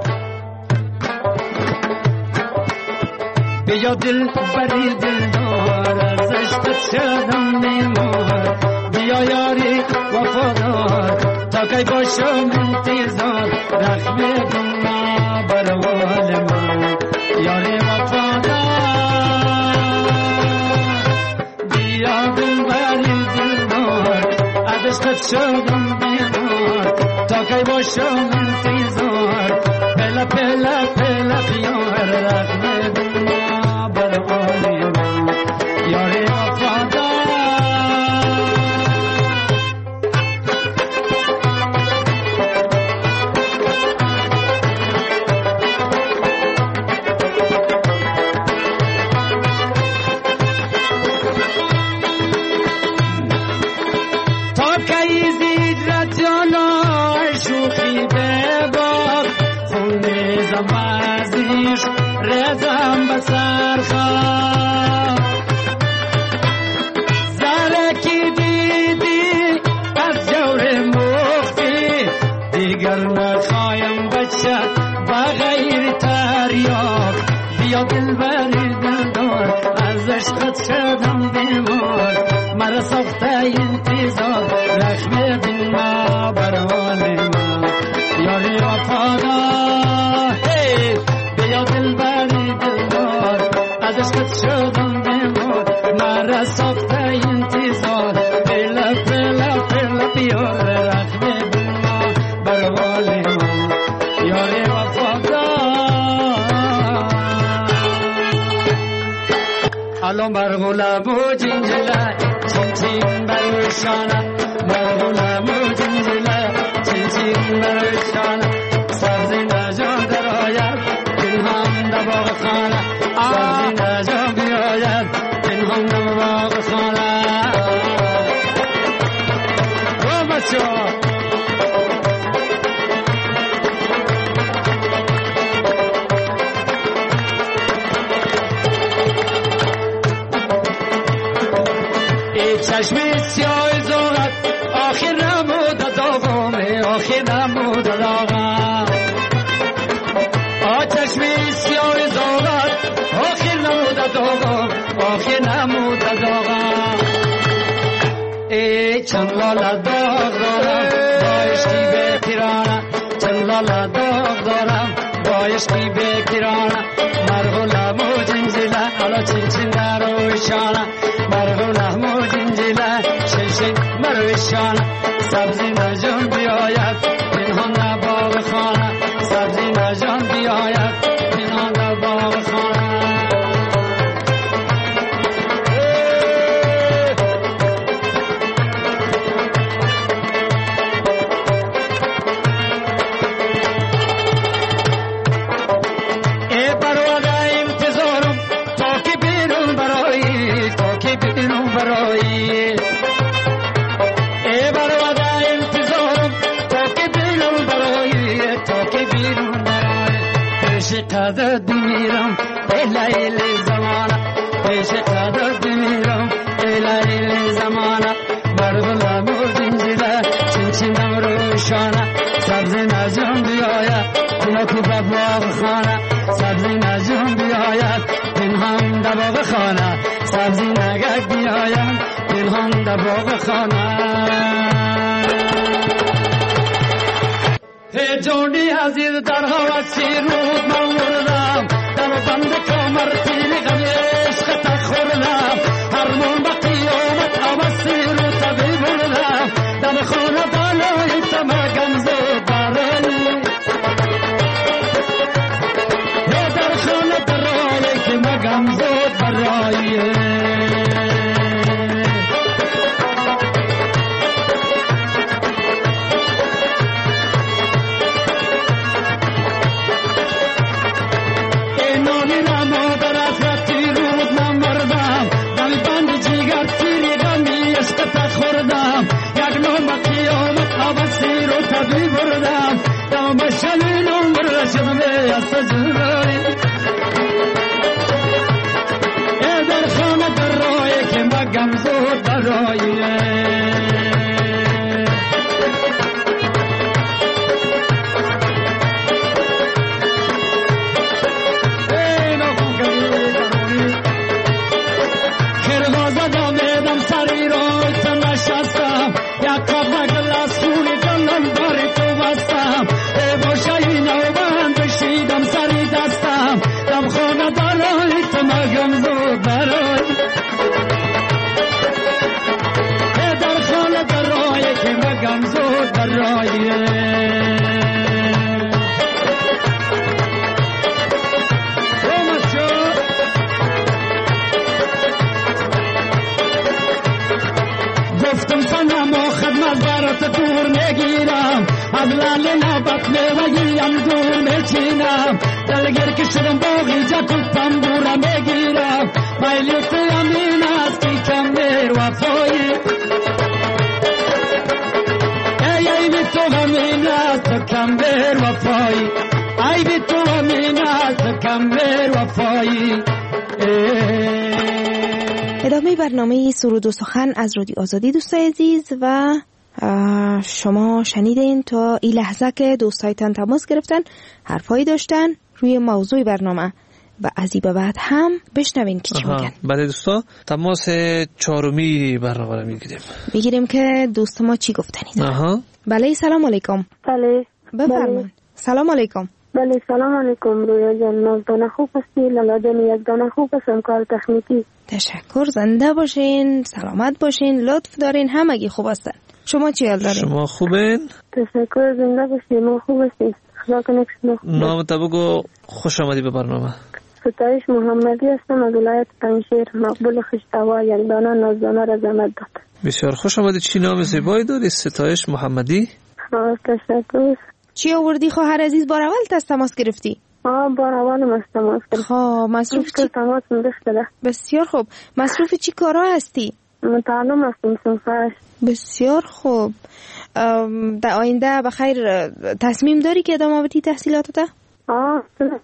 Speaker 10: بیا دل بری دل دار از عشقت شدم میمار، بیا یاری وفادار تا کی باشم انتظار، رخم بنا بر وال من یاری وفادار، بیا دل بری دل دار از عشقت شدم میمار تا کی باشم انتظار، پلا پلا پلا پیار رخم رزم بسر خواه زرکی دیدی از جور مختی، دیگر نخوایم بچه بغیر تریاک، بیا دل بری دل دار از عشقت شدم بیمار، مرا ساخته انتظار رخم بینا بر حال من یاری وفادار، بیا دل بری دل دار از عشقت شدم بیمار، مرا ساخته انتظار پلا پلا پلا پیار رخم بینا بر حال من یاری وفادار. الان برغلم و جنجله چین چین بروشانه، برغلم و جنجله چین چین بروشانه، سبزی نجا در آید پنهان در باغ خانه، سبزی نجا بیاید پنهان در باغ خانه. و بچه ها ای چشمی سیاه زورت آخر نمود داغمه، آخر نمود داغم، چشمی سیاه زورت آخر نمود داغم، آخر نمود داغم. ای چند لاله داغ دارم با عشقی به پیرانه، چند لاله داغ دارم با عشقی به پیرانه، مرغولم و جنجله حالا چین چین نروشانه، مرغولم و جنجله چین چین مروشانه، سبزی نجان بیاید پنهان در باغ خانه، سبزی نجان بیاید پنهان در باغ خانه. ای برواده انتظارم تا که بیرون برایی، تا که بیرون برایی، ای برواده انتظارم تا که بیرون برایی، تا که بیرون برایی، پیش قدر میرم ای لیل زمانه، پیش قدر میرم ای لیل زمانه، برغلم و زنجیره چین چینم روشانه، سبزی نجم بیاید اینا تو به باغ خانه، سبزی نجم بیاید پنهان در باغ خانه، سبزی نگک بیاید پنهان در باغ خانه. جانی عزیز در هوسی رود من مردم در بند کمر تیر غم عشق تخوردم هرمان با قیامت هوسی رو تبی بردم در خانه بالای تمگم زود برای در خانه برای که مگم زود برای دور میگیرم از لاله نبات میوهیم دور میچینم دلگیر که شدم باقی جکل تنبورم میگیرم میلی تو امین است که کم میر وفایی ای ای بی تو امین است کم میر وفایی ای بی تو امین است کم میر وفایی.
Speaker 8: ادامه برنامه سرود و سخن از رادیو آزادی دوستای عزیز و شما شنیدین تا این لحظه که دوستایتان تماس گرفتن حرفایی داشتن روی موضوع برنامه و از این به بعد هم بشنوین که چی میگن.
Speaker 7: بله دوستا تماس چهارمی برنامه رو میگیریم
Speaker 8: میگیریم که دوست ما چی گفتنید.
Speaker 7: آها.
Speaker 8: بله سلام علیکم.
Speaker 9: بله
Speaker 8: بفرمایید. سلام علیکم.
Speaker 9: بله سلام علیکم رویا جان. نازدانه خوب هستی؟ لالا جان یک دانه خوب هستم کار تکنیکی.
Speaker 8: تشکر. زنده باشین، سلامت باشین، لطف دارین، همگی خوب هستن. شما چی حال دارین؟
Speaker 7: شما خوبین؟
Speaker 9: تشکر. زنده باشین. ما خوب هستیم. خدا کنه شما خوب.
Speaker 7: نام تا بگو. خوش آمدی به برنامه.
Speaker 9: ستایش محمدی هستم از ولایت پنجشیر. مقبول خشتوا یک دانه نازدانه را زحمت داد.
Speaker 7: بسیار خوش آمدی. چی نام زیبایی داری؟ ستایش محمدی.
Speaker 9: آه تشکر.
Speaker 8: چی آوردی خواهر عزیز؟ بار اول تا تماس گرفتی؟
Speaker 9: آه بار اول ما تماس گرفتم.
Speaker 8: خب مصروف چی؟
Speaker 9: تماس می‌داشته.
Speaker 8: بسیار خوب. مصروف چی کارا هستی؟
Speaker 9: متعلم هستم صنفش.
Speaker 8: بسیار خوب. در آینده بخیر تصمیم داری که ادامه بدی تحصیلاتت؟
Speaker 9: آه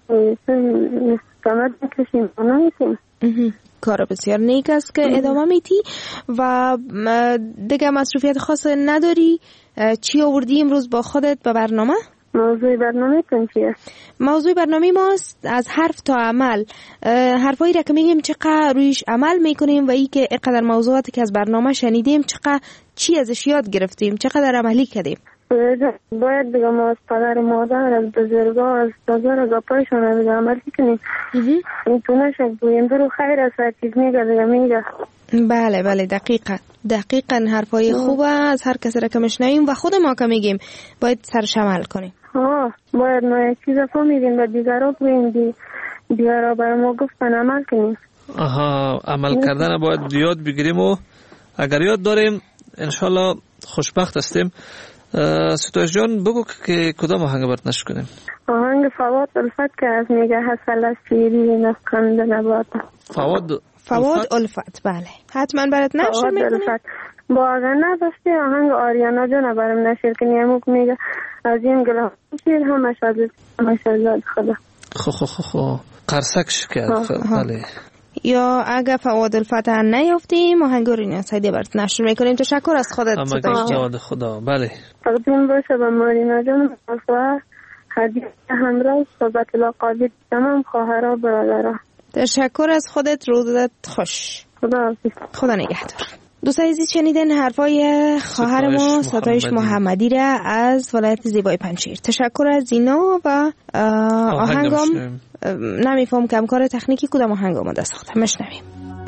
Speaker 9: استمر میکشیم نمیسیم.
Speaker 8: کار بسیار نیک است که ادامه میدی و دیگه مصروفیت خاص نداری. چی آوردی امروز با خودت به برنامه؟
Speaker 9: موضوع برنامه تون چیه؟
Speaker 8: موضوع برنامه ماست از حرف تا عمل. حرفایی را که میگیم چقدر رویش عمل میکنیم و ای که اینقدر موضوعاتی که از برنامه شنیدیم چقدر چی ازش یاد گرفتیم، چقدر عملی کردیم.
Speaker 9: باید بگم از پدر مادر از بزرگا از بزرگ از اپایشون از عملی کنیم. این تو نشد بویم برو خیر از هر چیز میگه دیگه میگه.
Speaker 8: بله بله دقیقا دقیقا حرفای خوبه از هر کسی را که میشنویم و خود ما که میگیم باید سرش عمل کنیم.
Speaker 9: ها باید ما یک چیز فهمیدیم و دیگرها بگیم دی دیگرها برای ما گفتن عمل کنیم.
Speaker 7: آها عمل کردن باید یاد بگیریم و اگر یاد داریم انشالله خوشبخت هستیم. ستایش جان بگو که کدام آهنگ برات نشر کنیم؟
Speaker 9: آهنگ فواد الفت که از میگه حسل از شیری نفخند نبات.
Speaker 7: فواد
Speaker 8: فواد الفت بله حتما برات نشر میکنیم.
Speaker 9: با اگر نداشتی آهنگ آریانا جان برام نشر کنی اموک میگه از این گلاه شیر هم مشاهد مشاهد خدا
Speaker 7: خو خو خو خو قرصکش کرد. بله
Speaker 8: یا اگر فواد الفتح نیافتیم آهنگ رو این سایده برات نشر میکنیم. تشکر از خودت
Speaker 7: ستایش خدا. بله
Speaker 9: تقدیم باشه به مارینا جان و هدیه همراه صحبت لاقابی تمام خواهرها برادرها.
Speaker 8: تشکر از خودت. روزت خوش.
Speaker 9: خدا حافظ.
Speaker 8: خدا نگهدار. دوستان عزیز شنیدن حرفای خواهر ما ستایش محمدی را از ولایت زیبای پنجشیر. تشکر از اینا و آهنگم نمیفهم که همکار تکنیکی کدام آهنگ آماده ساخته. مشنویم.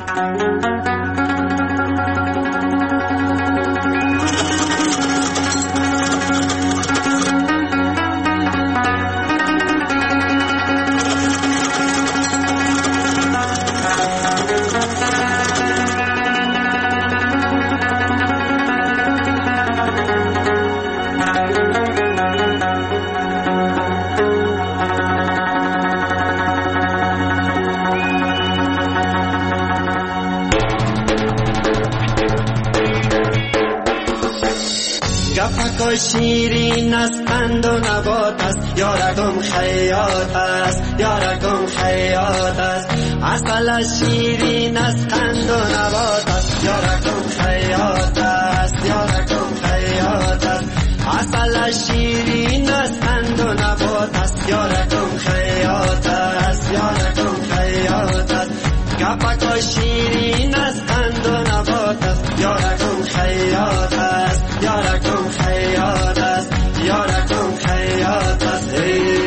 Speaker 11: گفک شیرین است قند و نبات است، یارگم خیاط است، یارگم خیاط است. عسل شیرین است قند و نبات است، یارگم خیاط است، یارگم خیاط است. عسل شیرین است قند و نبات است، یارگم خیاط است، یارگم خیاط است. گفک شیرین است قند و نبات است، یارگم خیاط است، یارگم خیاط است، یارگم خیاط است.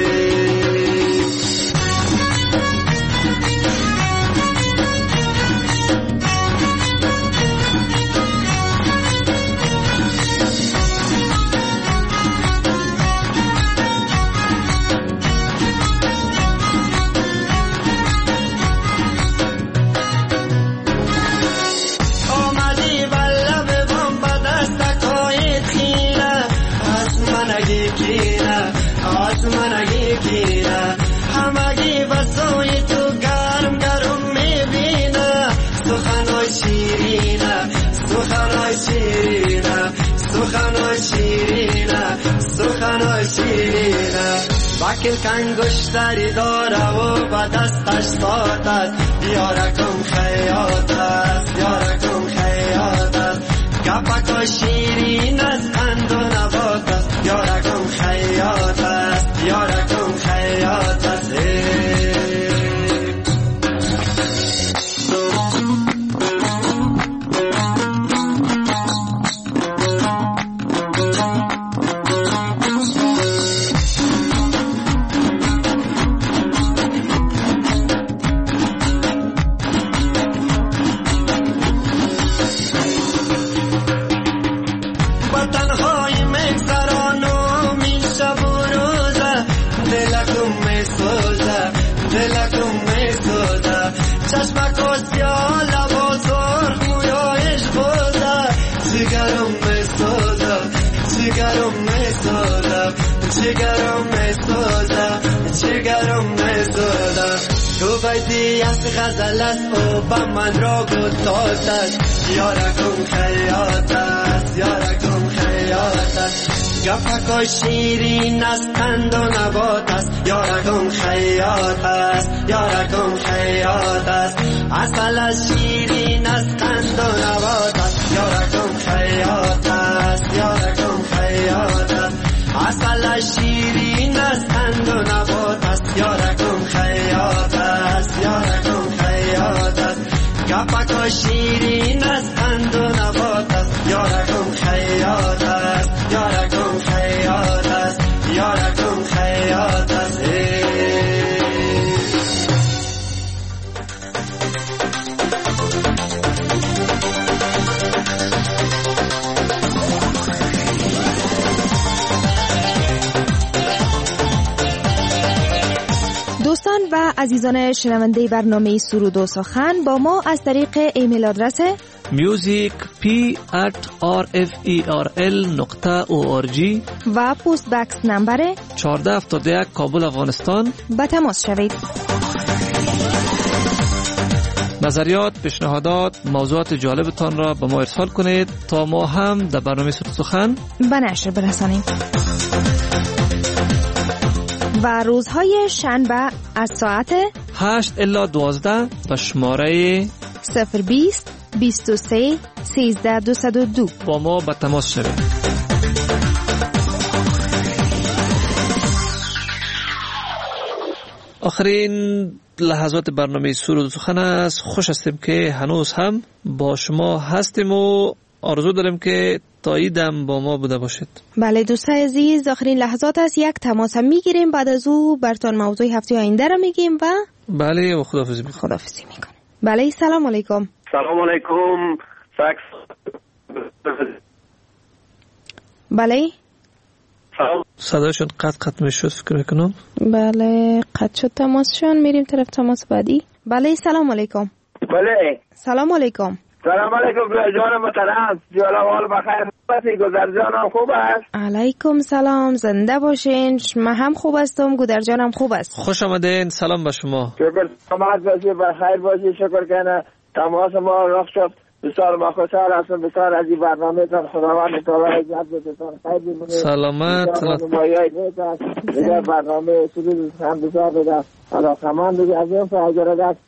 Speaker 11: همگی وسوی تو گرم گرم میبینه، سخنای شیرینه، سخنای شیرینه، سخنای شیرینه، سخنای شیرینه. وکیل کنگشتری داره و به دستش سات است، یارکم خیاط است، یارکم خیاط است. گپک شیرین است قند و نبات است، یارکم خیاط است، یارکم خیاط است. تو بیتی از غزل است و با من را گفتاد است، یارکم خیاط است، یارکم خیاط است. گپک شیرین است قند و نبات است، یارکم خیاط است، یارکم خیاط است. عسل شیرین است قند و نبات است، یارکم خیاط است، یارکم خیاط است. عسل شیرین است قند و نبات است، یارکم خیاط است، یارکم خیاط است. گپک شیرین است قند و نبات است، یارکم خیاط است، یارکم خیاط است، یارکم خیاط است.
Speaker 8: دوستان و عزیزان شنونده برنامه سرود و سخن با ما از طریق ایمیل آدرس
Speaker 7: music p at r f e r l نقطه او آر جی
Speaker 8: و پست بکس نمبر
Speaker 7: چهارده هفتاد و یک کابل افغانستان
Speaker 8: به تماس شوید.
Speaker 7: نظریات، پیشنهادات، موضوعات جالبتان را به ما ارسال کنید تا ما هم در برنامه سرود سخن
Speaker 8: به نشر برسانیم. و روزهای شنبه از ساعت
Speaker 7: هشت الی دوازده به شماره
Speaker 8: صفر بیست بیست و سه سیزده دویست و دو
Speaker 7: با ما به تماس شوید. آخرین لحظات برنامه سرود و سخن است. خوش هستیم که هنوز هم با شما هستیم و آرزو داریم که تا ایدم با ما بوده باشید.
Speaker 8: بله دوستان عزیز، آخرین لحظات است. یک تماس میگیریم، بعد از او براتون موضوع هفته آینده را میگیم و
Speaker 7: بله و خداحافظی میکنیم.
Speaker 8: خداحافظی میکنیم. بله سلام علیکم.
Speaker 12: سلام علیکم. فکس.
Speaker 8: بله
Speaker 7: صدایشون قطع قطع میشد فکر میکنم.
Speaker 8: بله قطع شد تماسشون. میریم طرف تماس بعدی. بله سلام علیکم.
Speaker 12: بله
Speaker 8: سلام علیکم.
Speaker 12: سلام علیکم جان محترم. جالا حال بخیر باشی. گذر جانم خوب است؟
Speaker 8: علیکم سلام، زنده باشین. من هم خوب هستم، گذر جانم خوب است.
Speaker 7: خوش آمدین. سلام به شما.
Speaker 12: شکر سلامت باشی، بخیر باشی. شکر کنه تماس ما راه شد. بسیار ما خوشحال هستم. بسیار از این برنامه تان خداوند تعالی اجازه بده خیر بمونید.
Speaker 7: سلامت.
Speaker 12: مایه نیست. دیگه برنامه سرود هم بسیار بده. علاقمند دیگه از این فاجعه دست.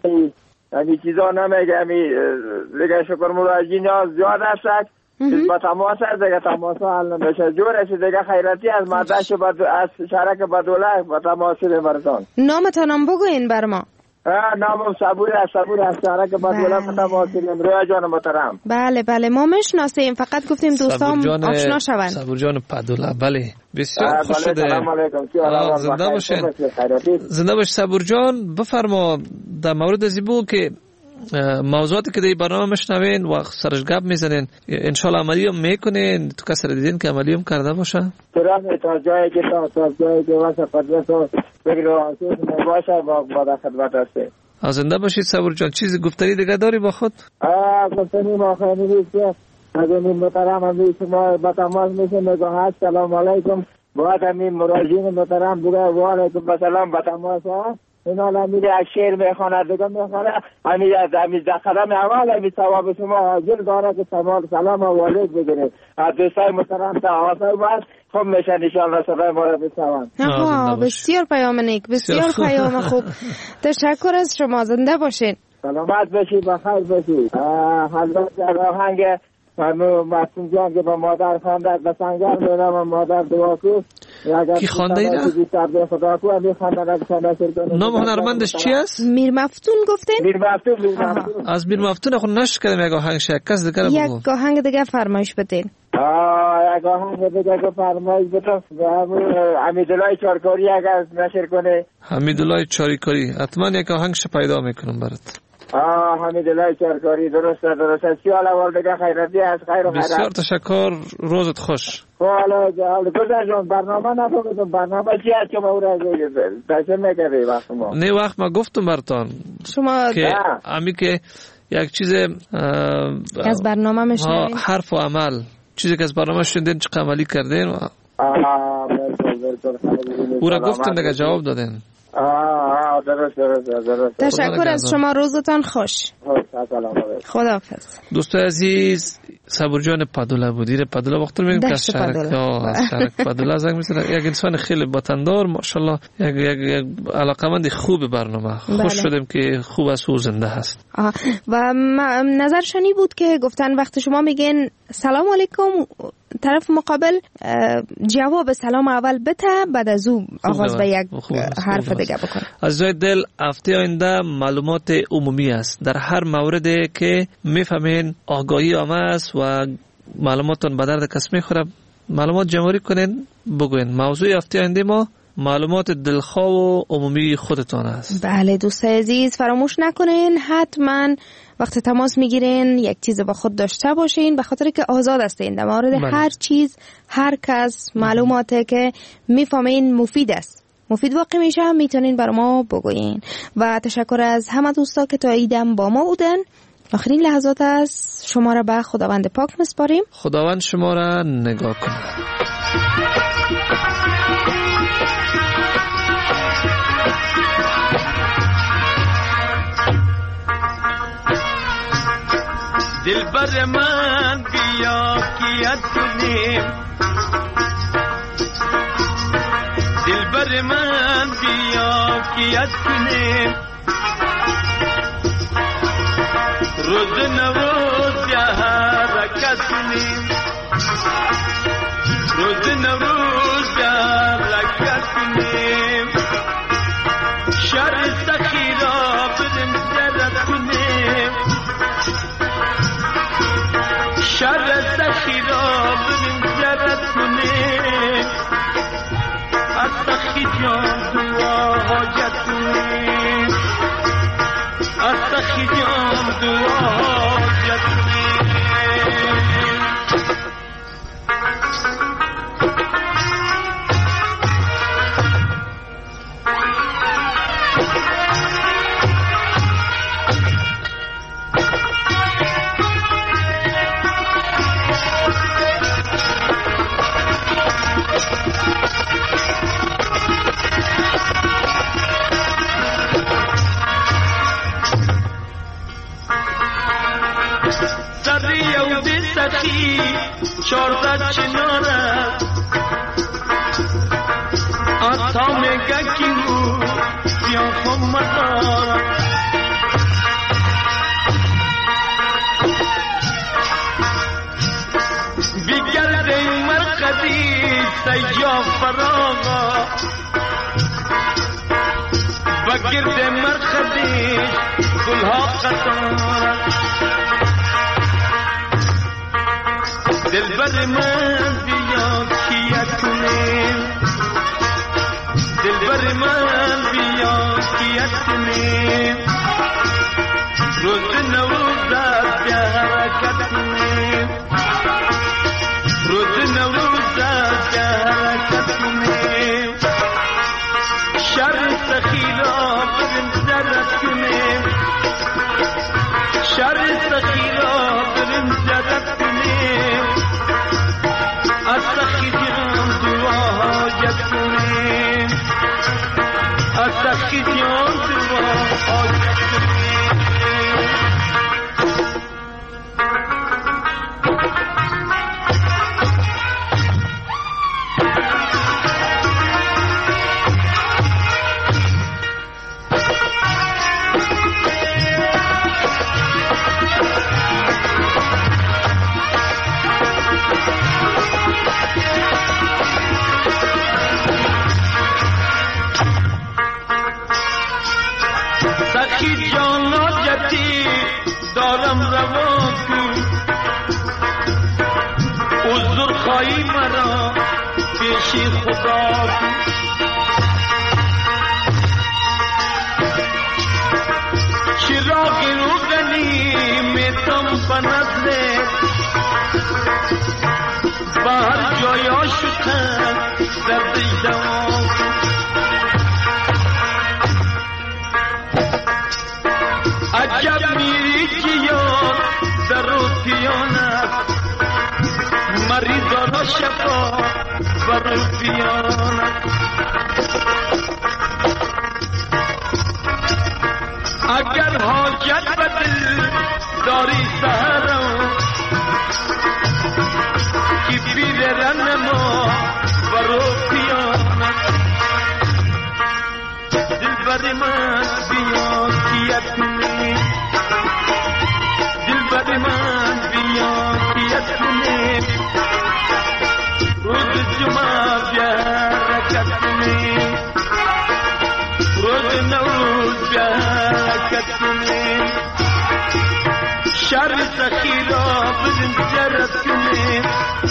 Speaker 12: یعنی چیزا نمیگه. امی دیگه شکر مراجعین زیاد هست. با تماس هست دیگه تماس حل نمیشه. جورش دیگه خیراتی از مدرش از شرک بدوله با تماس برسان.
Speaker 8: نامتانم بگوین بر ما.
Speaker 12: نامم صبور است. صبور است. شرک بدوله با تماس رویا جان محترم.
Speaker 8: بله بله ما میشناسیم، فقط گفتیم دوستان آشنا شون.
Speaker 7: صبور جان بدوله. بله بسیار خوش شده.
Speaker 12: سلام علیکم.
Speaker 7: زنده باشین. زنده باش صبور جان. بفرما در مورد زیبو که موضوعاتی که در برنامه مشنوین و سرش گپ میزنین انشالله عملی هم میکنین. تو کس را دیدین که عملی هم کرده باشه؟
Speaker 12: ترام تا جایی که تا تا جایی که واسه قدرت و بگیره آسیس باشه با با خدمت هسته.
Speaker 7: زنده باشید صبور جان. چیزی گفتنی دیگه داری با خود؟
Speaker 12: آه گفتنی با خود نیست که از این محترم هم شما با تماس میشه نگاه. سلام علیکم. با همین مراجعین محترم بگه و علیکم السلام. با تماس ها اینا نمیره از شعر میخواند دیگه میخواند همین از همین قدم اول همین ثواب شما حاضر داره که سلام سلام و علیک بگیره. از دوستای محترم تا آسای باز خب میشه انشاءالله صدای ما را بشنون.
Speaker 8: آها بسیار پیام نیک، بسیار پیام خوب. تشکر از شما. زنده باشین.
Speaker 12: سلامت باشید، بخیر باشید. حضرت در آهنگ منو معصوم جان که با مادر خواندد به سنگر میرم مادر دعا کو.
Speaker 7: کی خوانده اینا؟
Speaker 12: خدا کو امی خواندن از شما شرکت.
Speaker 7: نام هنرمندش چی است؟
Speaker 8: میر مفتون گفتین؟
Speaker 12: میر مفتون. میر مفتون.
Speaker 7: از میر مفتون خود نش کردم یک آهنگ شکست دیگه بگو.
Speaker 8: یک آهنگ دیگه فرمایش بدین.
Speaker 12: آه یک آهنگ دیگه که فرمایش بدم. حمیدالله چارکاری اگر نشر کنه.
Speaker 7: حمیدالله چارکاری حتما یک آهنگش پیدا میکنم برات.
Speaker 12: آه حمیدالله چارکاری درسته درسته. سیال اول دیگه خیراتی از خیر و خیرات.
Speaker 7: بسیار تشکر. روزت خوش.
Speaker 12: حالا گذر جان برنامه نفهمیدم برنامه چی هست که ما او را داشته میگه وقت ما
Speaker 7: نه وقت ما گفتم براتون
Speaker 8: شما
Speaker 7: که امی که یک چیز
Speaker 8: از برنامه میشنوید
Speaker 7: حرف و عمل چیزی که از برنامه شنیدین چه عملی کردین و او را گفتن دیگه جواب دادین.
Speaker 12: آه درست درست درست.
Speaker 8: تشکر از شما. روزتان خوش. خداحافظ.
Speaker 7: دوستای عزیز صبور جان پادولا بودیر. پادولا وقتی میگیم که شرک از شرک پادولا زنگ میزنه. یک انسان خیلی وطندار ماشاءالله. یک یک علاقمند خوب برنامه. خوش شدیم که خوب از او زنده هست.
Speaker 8: و نظرشانی بود که گفتن وقتی شما میگین سلام علیکم طرف مقابل جواب سلام اول بده بعد از او آغاز به یک حرف دیگه بکنه.
Speaker 7: عزیزای دل هفته آینده معلومات عمومی است. در هر موردی که میفهمین آگاهی عامه است و معلوماتون به درد کس میخوره معلومات جمع‌آوری کنین بگوین. موضوع هفته آینده ما معلومات دلخواه و عمومی خودتان است.
Speaker 8: بله دوستای عزیز فراموش نکنین حتما وقتی تماس میگیرین یک چیز با خود داشته باشین به خاطر که آزاد هستین در مورد بله. هر چیز هر کس معلوماتی که میفهمین مفید است مفید واقع میشه میتونین بر ما بگوین. و تشکر از همه دوستا که تا ایدم با ما بودن. آخرین لحظات از شما را به خداوند پاک میسپاریم.
Speaker 7: خداوند شما را نگاه کنه.
Speaker 13: دلبر من بیا کیت کنیم دلبر من بیا کیت کنیم روز نوروز یا حرکت کنیم روز نوروز یا حرکت کنیم شهر سخی سخی جان دعا جکنیم. سخی چارده چناره آتا میگه کی او سیاه مداره بیگرده مرقدی سیاه فراغا بگرده مرقدی گلها قطاره دلبر من بیا کیا کنیم دلبر من بیا کیا کنیم روز نوروز بیا حرکت کنیم روز نوروز بیا حرکت کنیم شر سخی را بریم زرد کنیم شر سخی را بریم زرد کنیم از سخی جان دعا حاجت کنیم از سخی جان دعا حاجت کنیم. سخی جان حاجتی دارم روا کن عذر خواهی مرا پیش خدا کن چراغ روغنی میتم بنزله بهر جایا شکن درد دوا کن عجب میری کیا در روپیانت مریضانا شفا بر روپیانت اگر حاجت بدل داری سهرم کی پیر رن ما بر روپیانت دلبر من بیا کیت کنی دلبر من بیا کیت کنی روز جمعه بیا حرکت کنی روز نوروز بیا حرکت کنی شر سخی را بریم زرد کنی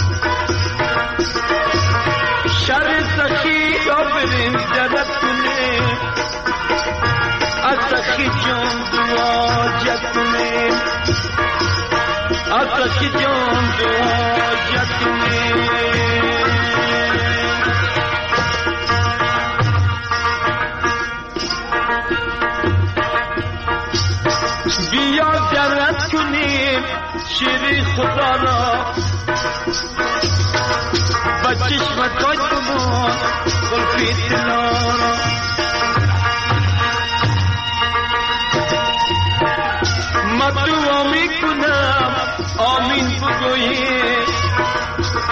Speaker 13: شر سخی را بریم زرد کنی از سخی جان دعا جت کنیم از سخی جان دعا جت کنیم بیا زرد کنیم شیری خدا را با چشمتای کمان قلفی طلا را من دعا میکنم آمین بگویید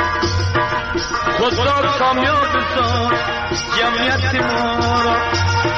Speaker 13: خدا کامیاب ساز جمعیت ما را